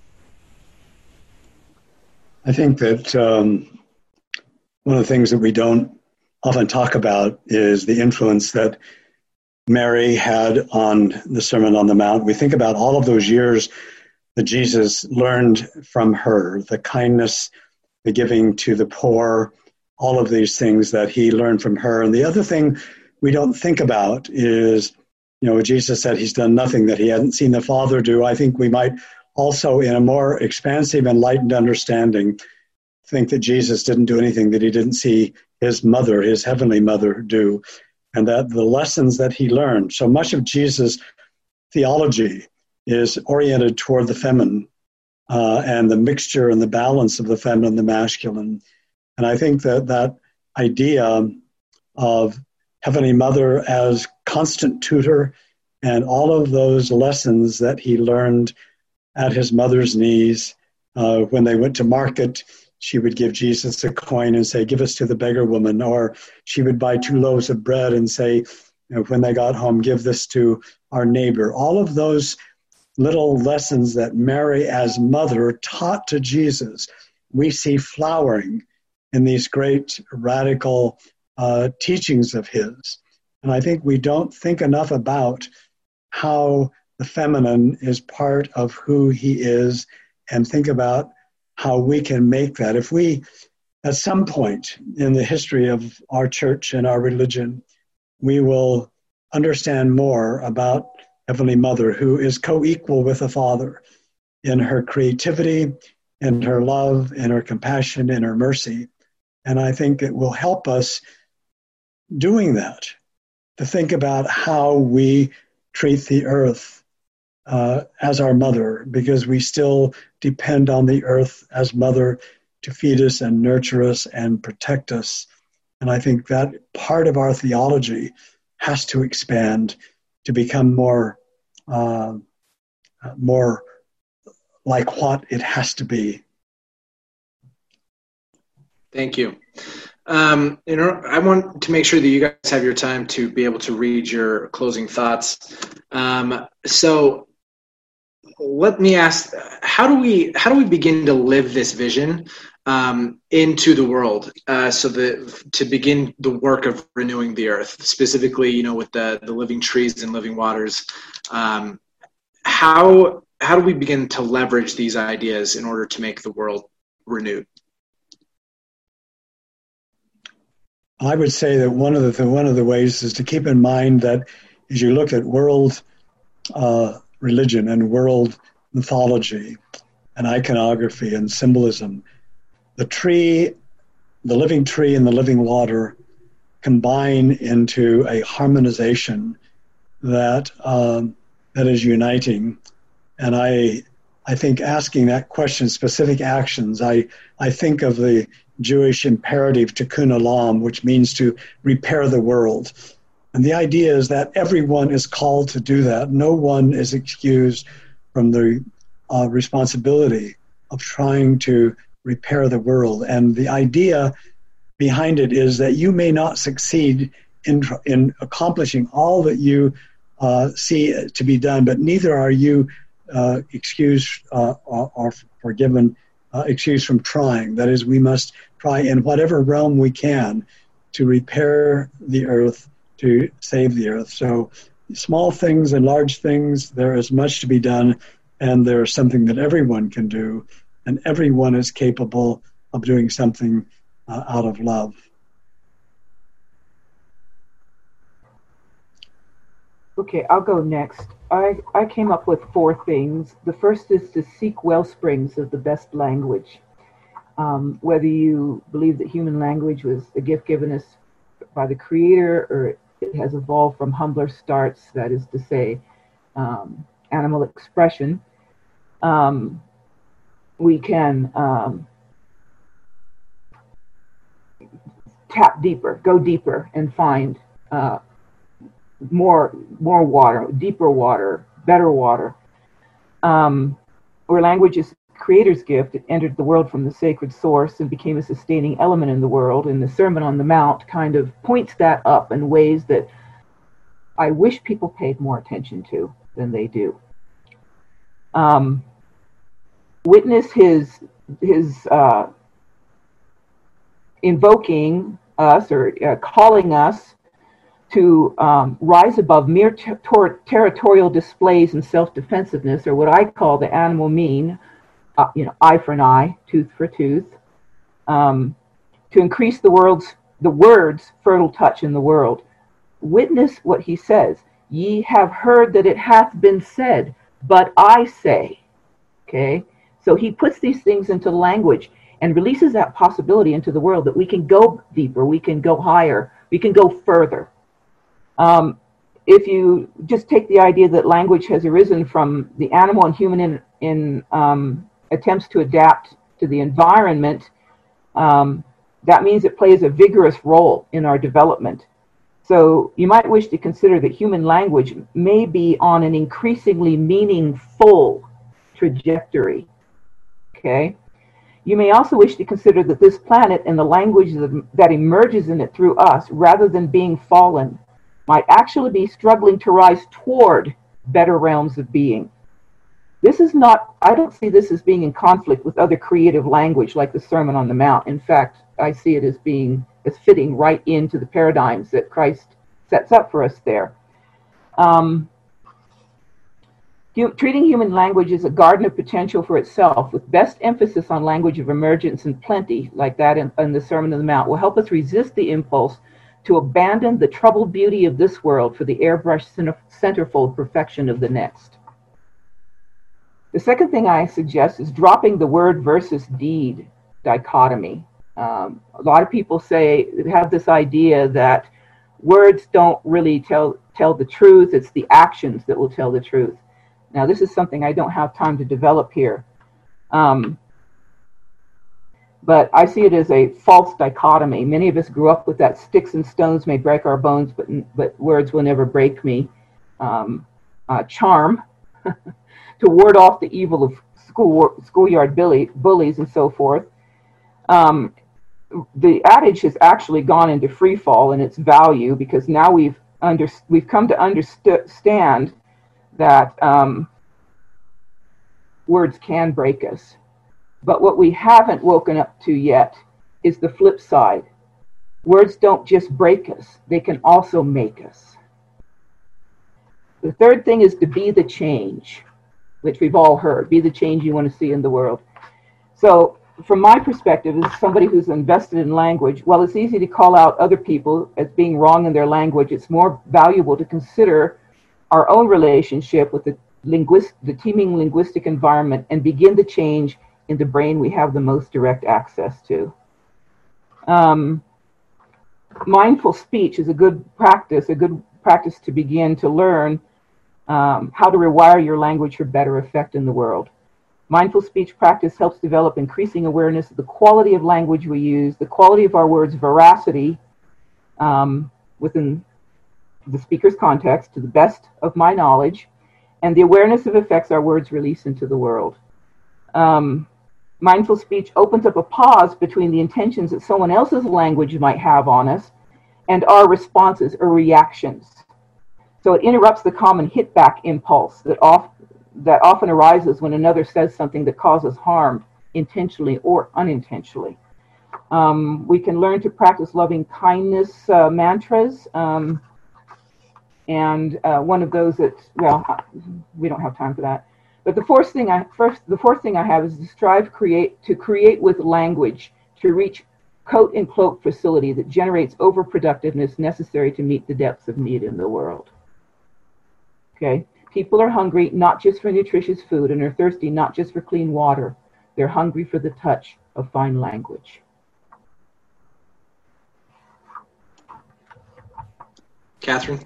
I think that one of the things that we don't often talk about is the influence that Mary had on the Sermon on the Mount. We think about all of those years that Jesus learned from her, the kindness, the giving to the poor, all of these things that he learned from her. And the other thing we don't think about is, Jesus said he's done nothing that he hadn't seen the Father do. I think we might also in a more expansive, enlightened understanding, think that Jesus didn't do anything that he didn't see his mother, his heavenly mother, do, and that the lessons that he learned, so much of Jesus' theology is oriented toward the feminine and the mixture and the balance of the feminine and the masculine. And I think that that idea of Heavenly Mother as constant tutor and all of those lessons that he learned at his mother's knees, when they went to market, she would give Jesus a coin and say, "Give us to the beggar woman," or she would buy 2 loaves of bread and say, when they got home, "Give this to our neighbor." All of those little lessons that Mary as mother taught to Jesus, we see flowering in these great radical teachings of his. And I think we don't think enough about how the feminine is part of who he is, and think about how we can make that. If we, at some point in the history of our church and our religion, we will understand more about Heavenly Mother, who is co-equal with the Father in her creativity, in her love, in her compassion, in her mercy. And I think it will help us doing that, to think about how we treat the earth as our mother, because we still depend on the earth as mother to feed us and nurture us and protect us. And I think that part of our theology has to expand to become more like what it has to be. Thank you. I want to make sure that you guys have your time to be able to read your closing thoughts. So let me ask, how do we begin to live this vision into the world, so that to begin the work of renewing the earth, specifically, with the living trees and living waters? How do we begin to leverage these ideas in order to make the world renewed? I would say that one of the ways is to keep in mind that as you look at world religion and world mythology and iconography and symbolism, the tree, the living tree and the living water combine into a harmonization that is uniting. And I think asking that question, specific actions, I think of the Jewish imperative tikkun olam, which means to repair the world. And the idea is that everyone is called to do that. No one is excused from the responsibility of trying to repair the world. And the idea behind it is that you may not succeed in accomplishing all that you see to be done, but neither are you excused or forgiven, excused from trying. That is, we must try in whatever realm we can to repair the earth, to save the earth. So small things and large things, there is much to be done, and there is something that everyone can do, and everyone is capable of doing something out of love. Okay, I'll go next. I came up with 4 things. The first is to seek well springs of the best language. Whether you believe that human language was a gift given us by the Creator, or it has evolved from humbler starts, that is to say, animal expression, we can tap deeper, go deeper, and find more water, deeper water, better water. Where language is Creator's gift, it entered the world from the sacred source and became a sustaining element in the world. And the Sermon on the Mount kind of points that up in ways that I wish people paid more attention to than they do. Witness his invoking us, or calling us to rise above mere territorial displays and self-defensiveness, or what I call the animal mean, eye for an eye, tooth for tooth, to increase the word's fertile touch in the world. Witness what he says. Ye have heard that it hath been said, but I say. Okay? So he puts these things into language and releases that possibility into the world that we can go deeper, we can go higher, we can go further. If you just take the idea that language has arisen from the animal and human in attempts to adapt to the environment, that means it plays a vigorous role in our development. So you might wish to consider that human language may be on an increasingly meaningful trajectory. Okay? You may also wish to consider that this planet and the language that emerges in it through us, rather than being fallen, might actually be struggling to rise toward better realms of being. This is not, I don't see this as being in conflict with other creative language like the Sermon on the Mount. In fact, I see it as fitting right into the paradigms that Christ sets up for us there. Treating human language as a garden of potential for itself, with best emphasis on language of emergence and plenty, like that in the Sermon on the Mount, will help us resist the impulse to abandon the troubled beauty of this world for the airbrushed centerfold perfection of the next. The second thing I suggest is dropping the word versus deed dichotomy. A lot of people have this idea that words don't really tell the truth, it's the actions that will tell the truth. Now, this is something I don't have time to develop here. But I see it as a false dichotomy. Many of us grew up with that sticks and stones may break our bones, but words will never break me. Charm to ward off the evil of schoolyard bullies and so forth. The adage has actually gone into free fall in its value, because now we've come to understand that words can break us. But what we haven't woken up to yet is the flip side. Words don't just break us, they can also make us. The third thing is to be the change, which we've all heard. Be the change you want to see in the world. So from my perspective, as somebody who's invested in language, while it's easy to call out other people as being wrong in their language, it's more valuable to consider our own relationship with the teeming linguistic environment and begin the change in the brain we have the most direct access to. Mindful speech is a good practice to begin to learn how to rewire your language for better effect in the world. Mindful speech practice helps develop increasing awareness of the quality of language we use, the quality of our words' veracity within the speaker's context, to the best of my knowledge, and the awareness of effects our words release into the world. Mindful speech opens up a pause between the intentions that someone else's language might have on us and our responses or reactions. So it interrupts the common hit-back impulse that often arises when another says something that causes harm, intentionally or unintentionally. We can learn to practice loving kindness mantras. And one of those that, we don't have time for that. But the fourth thing I have is to strive to create with language to reach coat and cloak facility that generates overproductiveness necessary to meet the depths of need in the world. Okay, people are hungry not just for nutritious food, and are thirsty not just for clean water. They're hungry for the touch of fine language. Catherine?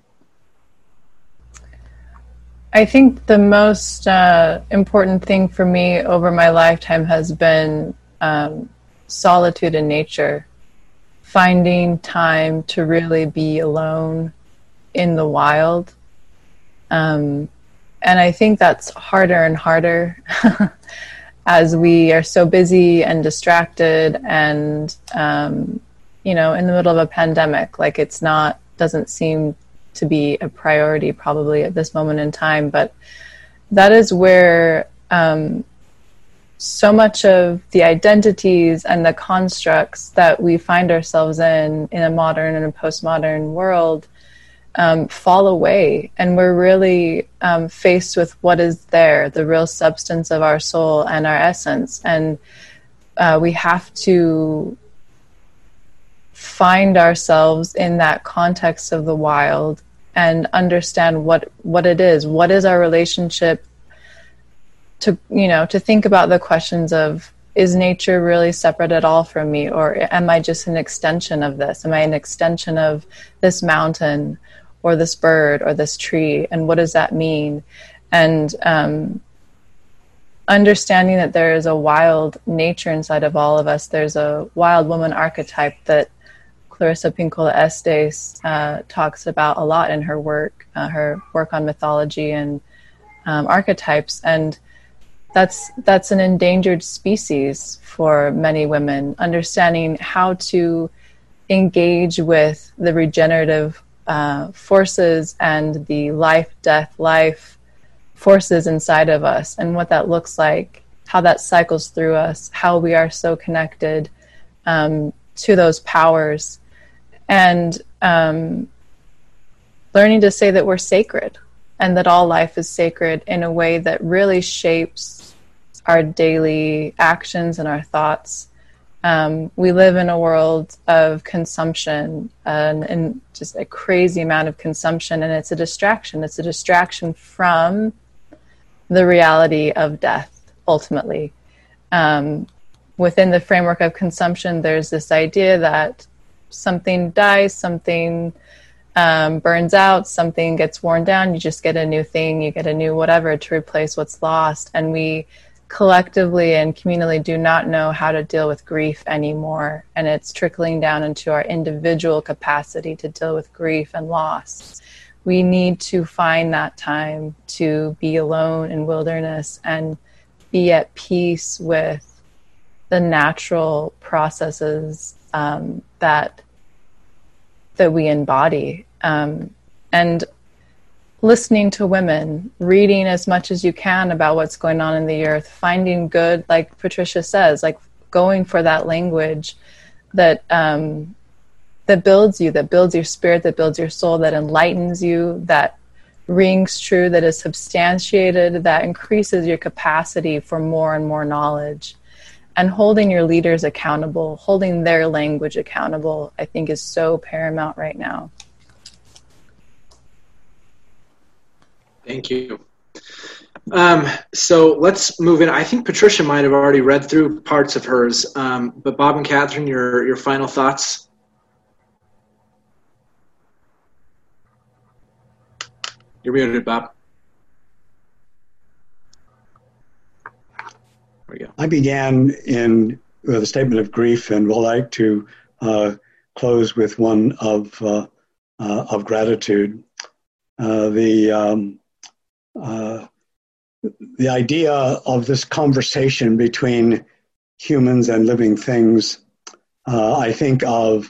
I think the most important thing for me over my lifetime has been solitude in nature, finding time to really be alone in the wild. And I think that's harder and harder as we are so busy and distracted and, in the middle of a pandemic, like doesn't seem to be a priority probably at this moment in time, but that is where so much of the identities and the constructs that we find ourselves in a modern and a postmodern world fall away, and we're really faced with what is there, the real substance of our soul and our essence, and we have to find ourselves in that context of the wild and understand what it is. What is our relationship to think about the questions of, is nature really separate at all from me? Or am I just an extension of this? Am I an extension of this mountain or this bird or this tree? And what does that mean? And understanding that there is a wild nature inside of all of us. There's a wild woman archetype that Clarissa Pinkola Estes talks about a lot in her work on mythology and archetypes. And that's an endangered species for many women. Understanding how to engage with the regenerative forces and the life forces inside of us, and what that looks like, how that cycles through us, how we are so connected to those powers, and learning to say that we're sacred and that all life is sacred in a way that really shapes our daily actions and our thoughts. We live in a world of consumption and just a crazy amount of consumption, and it's a distraction. It's a distraction from the reality of death, ultimately. Within the framework of consumption, there's this idea that something dies, something burns out, something gets worn down, you just get a new thing, you get a new whatever to replace what's lost. And we collectively and communally do not know how to deal with grief anymore. And it's trickling down into our individual capacity to deal with grief and loss. We need to find that time to be alone in wilderness and be at peace with the natural processes that we embody. And listening to women, reading as much as you can about what's going on in the earth, finding good, like Patricia says, like going for that language that builds you, that builds your spirit, that builds your soul, that enlightens you, that rings true, that is substantiated, that increases your capacity for more and more knowledge. And holding your leaders accountable, holding their language accountable, I think is so paramount right now. Thank you. So let's move in. I think Patricia might have already read through parts of hers, but Bob and Catherine, your final thoughts? You're muted, Bob. There we go. I began with a statement of grief, and would like to close with one of gratitude. The idea of this conversation between humans and living things, I think of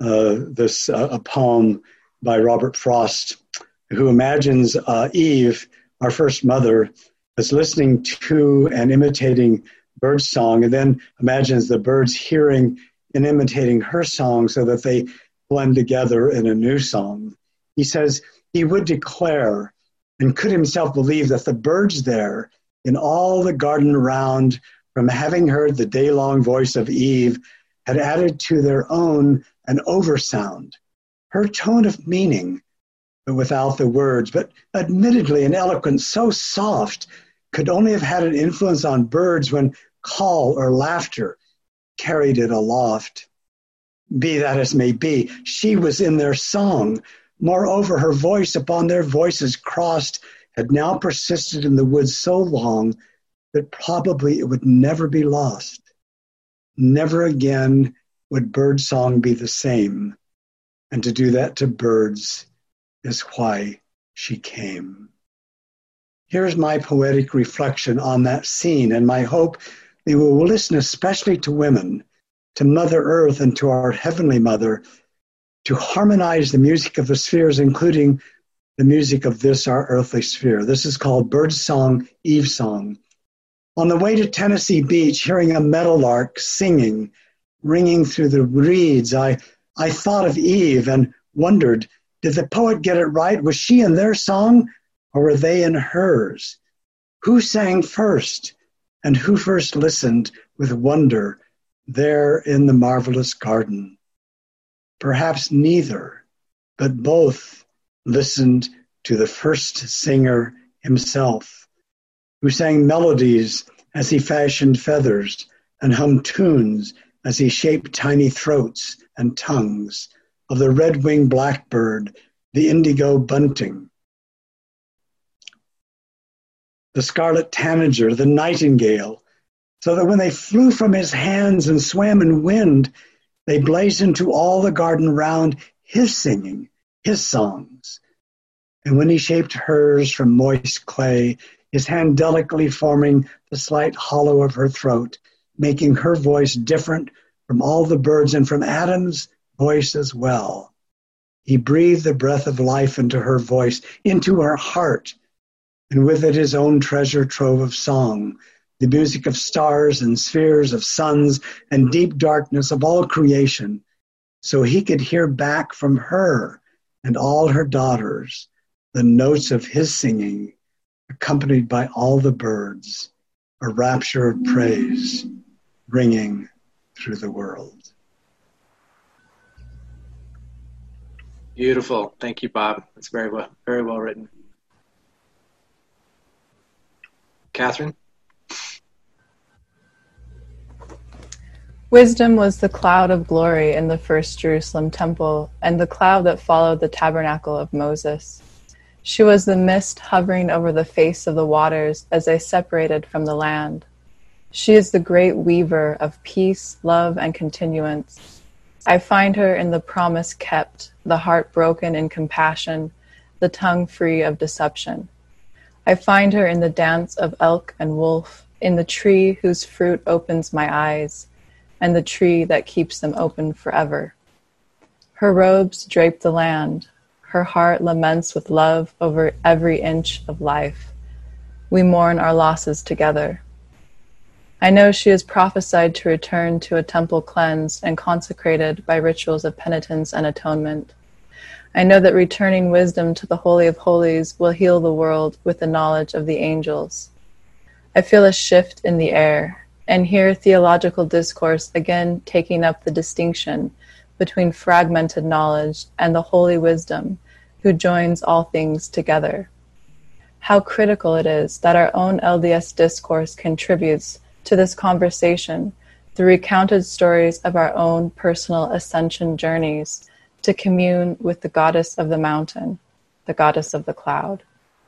a poem by Robert Frost, who imagines Eve, our first mother, as listening to and imitating bird song, and then imagines the birds hearing and imitating her song so that they blend together in a new song. He says he would declare and could himself believe that the birds there in all the garden around, from having heard the day-long voice of Eve, had added to their own an oversound, her tone of meaning, but without the words, but admittedly an eloquence so soft could only have had an influence on birds when call or laughter carried it aloft. Be that as may be, she was in their song. Moreover, her voice upon their voices crossed had now persisted in the woods so long that probably it would never be lost. Never again would bird song be the same, and to do that to birds is why she came. Here's my poetic reflection on that scene, and my hope that we will listen especially to women, to Mother Earth, and to our Heavenly Mother, to harmonize the music of the spheres, including the music of this, our earthly sphere. This is called Bird Song, Eve Song. On the way to Tennessee Beach, hearing a meadowlark singing, ringing through the reeds, I thought of Eve and wondered, did the poet get it right? Was she in their song, or were they in hers? Who sang first, and who first listened with wonder there in the marvelous garden? Perhaps neither, but both listened to the first singer himself. who sang melodies as he fashioned feathers and hummed tunes as he shaped tiny throats and tongues of the red-winged blackbird, the indigo bunting, the scarlet tanager, the nightingale, so that when they flew from his hands and swam in wind, they blazed into all the garden round, his singing, his songs. And when he shaped hers from moist clay, his hand delicately forming the slight hollow of her throat, making her voice different from all the birds and from Adam's voice as well. He breathed the breath of life into her voice, into her heart, and with it his own treasure trove of song, the music of stars and spheres of suns and deep darkness of all creation, so he could hear back from her and all her daughters the notes of his singing, accompanied by all the birds, a rapture of praise ringing through the world. Beautiful. Thank you, Bob. That's very well written. Catherine? Wisdom was the cloud of glory in the first Jerusalem temple, and the cloud that followed the tabernacle of Moses. She was the mist hovering over the face of the waters as they separated from the land. She is the great weaver of peace, love, and continuance. I find her in the promise kept, the heart broken in compassion, the tongue free of deception. I find her in the dance of elk and wolf, in the tree whose fruit opens my eyes, and the tree that keeps them open forever. Her robes drape the land. Her heart laments with love over every inch of life. We mourn our losses together. I know she is prophesied to return to a temple cleansed and consecrated by rituals of penitence and atonement. I know that returning wisdom to the Holy of Holies will heal the world with the knowledge of the angels. I feel a shift in the air, and hear theological discourse again taking up the distinction between fragmented knowledge and the holy wisdom who joins all things together. How critical it is that our own LDS discourse contributes to this conversation through recounted stories of our own personal ascension journeys to commune with the goddess of the mountain, the goddess of the cloud.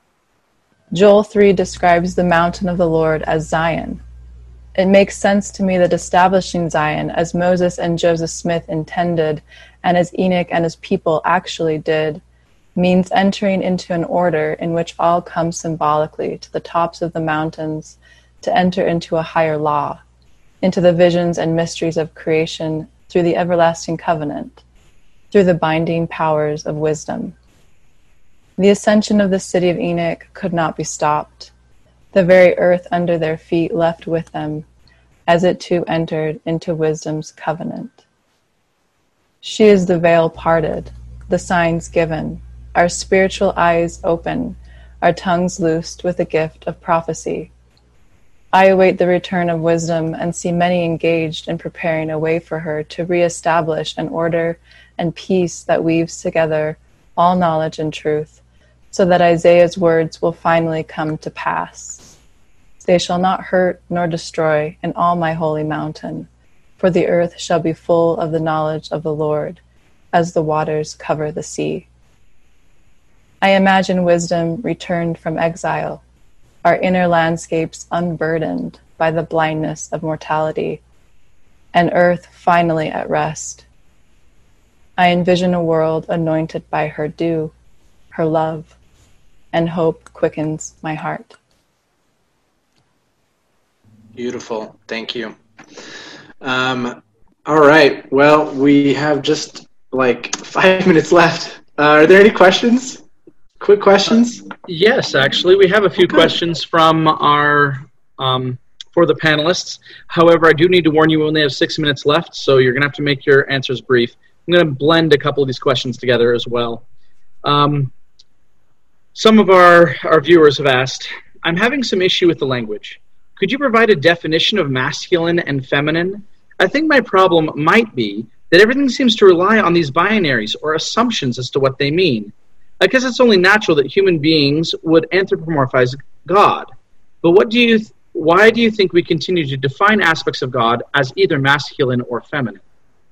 Joel 3 describes the mountain of the Lord as Zion. It makes sense to me that establishing Zion, as Moses and Joseph Smith intended, and as Enoch and his people actually did, means entering into an order in which all come symbolically to the tops of the mountains to enter into a higher law, into the visions and mysteries of creation through the everlasting covenant, through the binding powers of wisdom. The ascension of the city of Enoch could not be stopped. The very earth under their feet left with them, as it too entered into wisdom's covenant. She is the veil parted, the signs given, our spiritual eyes open, our tongues loosed with the gift of prophecy. I await the return of wisdom and see many engaged in preparing a way for her to reestablish an order and peace that weaves together all knowledge and truth, so that Isaiah's words will finally come to pass. They shall not hurt nor destroy in all my holy mountain, for the earth shall be full of the knowledge of the Lord, as the waters cover the sea. I imagine wisdom returned from exile, our inner landscapes unburdened by the blindness of mortality, and earth finally at rest. I envision a world anointed by her dew, her love, and hope quickens my heart. Beautiful. Thank you. All right. Well, we have just like 5 minutes left. Are there any questions? Quick questions? Yes, actually. We have a few questions from our for the panelists. However, I do need to warn you we only have 6 minutes left, so you're going to have to make your answers brief. I'm going to blend a couple of these questions together as well. Some of our viewers have asked, I'm having some issue with the language. Could you provide a definition of masculine and feminine? I think my problem might be that everything seems to rely on these binaries or assumptions as to what they mean. I guess it's only natural that human beings would anthropomorphize God. But why do you think we continue to define aspects of God as either masculine or feminine?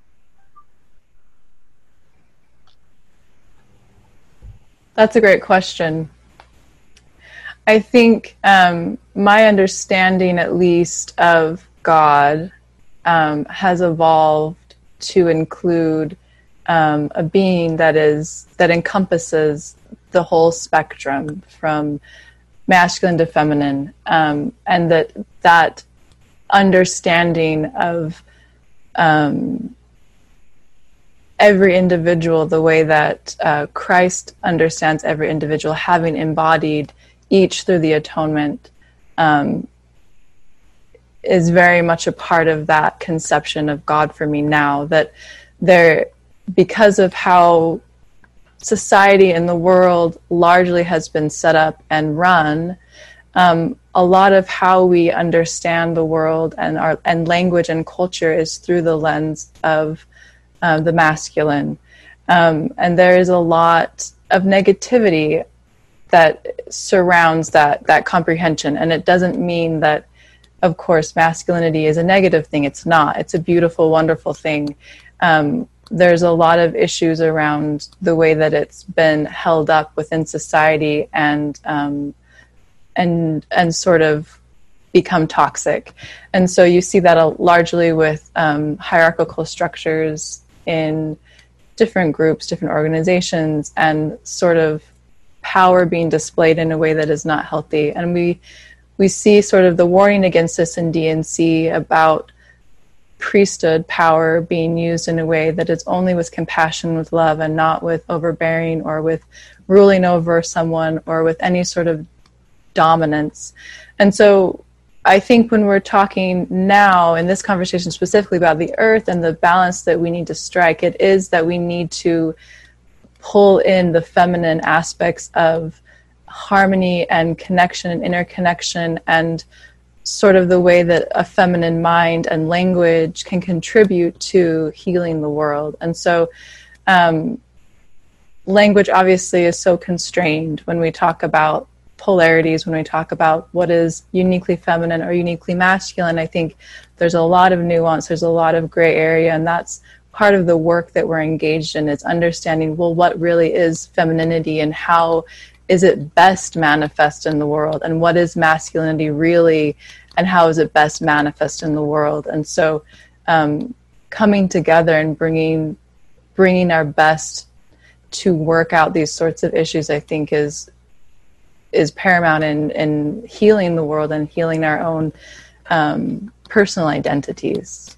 That's a great question. I think my understanding, at least, of God has evolved to include a being that encompasses the whole spectrum from masculine to feminine, and that understanding of every individual the way that Christ understands every individual, having embodied each through the atonement, is very much a part of that conception of God for me now. That because of how society and the world largely has been set up and run, a lot of how we understand the world and language and culture is through the lens of the masculine. And there is a lot of negativity that surrounds that comprehension. And it doesn't mean that, of course, masculinity is a negative thing. It's not. It's a beautiful, wonderful thing. There's a lot of issues around the way that it's been held up within society and sort of become toxic. And so you see that largely with hierarchical structures in different groups, different organizations, and sort of power being displayed in a way that is not healthy. And we see sort of the warning against this in D&C about priesthood power being used in a way that is only with compassion, with love, and not with overbearing or with ruling over someone or with any sort of dominance. And so I think when we're talking now in this conversation specifically about the earth and the balance that we need to strike, it is that we need to pull in the feminine aspects of harmony and connection and interconnection, and sort of the way that a feminine mind and language can contribute to healing the world. And so language obviously is so constrained when we talk about polarities, when we talk about what is uniquely feminine or uniquely masculine. I think there's a lot of nuance, there's a lot of gray area, and that's part of the work that we're engaged in, is understanding, well, what really is femininity and how is it best manifest in the world, and what is masculinity really, and how is it best manifest in the world. And so coming together and bringing our best to work out these sorts of issues, I think is paramount in healing the world and healing our own personal identities.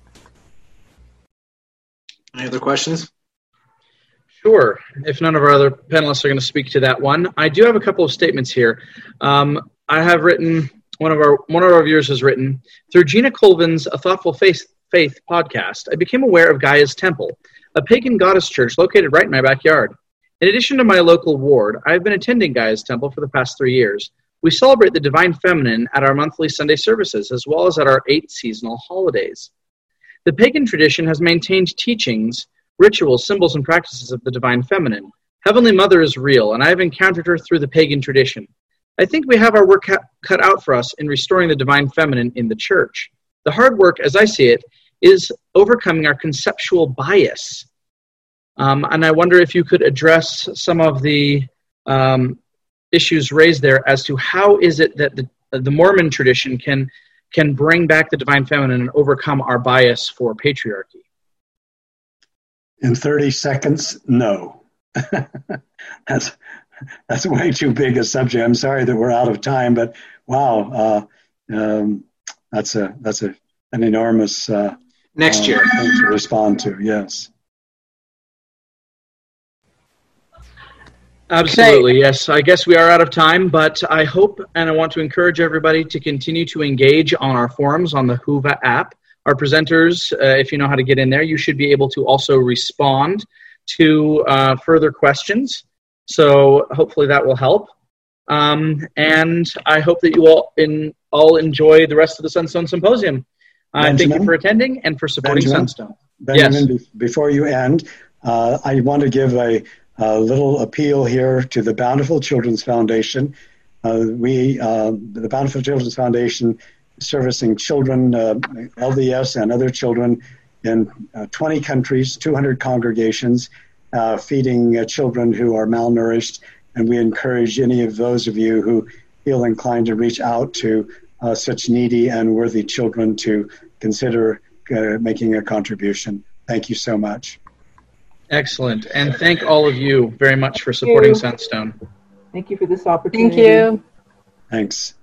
Any other questions? Sure. If none of our other panelists are going to speak to that one, I do have a couple of statements here. I have written, one of our viewers has written, through Gina Colvin's A Thoughtful Faith podcast, I became aware of Gaia's Temple, a pagan goddess church located right in my backyard. In addition to my local ward, I have been attending Gaia's Temple for the past 3 years. We celebrate the Divine Feminine at our monthly Sunday services, as well as at our 8 seasonal holidays. The pagan tradition has maintained teachings, rituals, symbols, and practices of the Divine Feminine. Heavenly Mother is real, and I have encountered her through the pagan tradition. I think we have our work cut out for us in restoring the Divine Feminine in the church. The hard work, as I see it, is overcoming our conceptual bias. And I wonder if you could address some of the issues raised there as to how is it that the Mormon tradition can bring back the Divine Feminine and overcome our bias for patriarchy. In 30 seconds, no. That's way too big a subject. I'm sorry that we're out of time, but wow, that's an enormous next year thing to respond to. Yes. Absolutely, yes. I guess we are out of time, but I hope and I want to encourage everybody to continue to engage on our forums on the Whova app. Our presenters, if you know how to get in there, you should be able to also respond to further questions. So hopefully that will help. And I hope that you all enjoy the rest of the Sunstone Symposium. Thank you for attending and for supporting Sunstone. Benjamin, yes. Before you end, I want to give a little appeal here to the Bountiful Children's Foundation. The Bountiful Children's Foundation, is servicing children, LDS and other children in 20 countries, 200 congregations, feeding children who are malnourished. And we encourage any of those of you who feel inclined to reach out to such needy and worthy children to consider making a contribution. Thank you so much. Excellent. And thank all of you very much for supporting Sunstone. Thank you for this opportunity. Thank you. Thanks.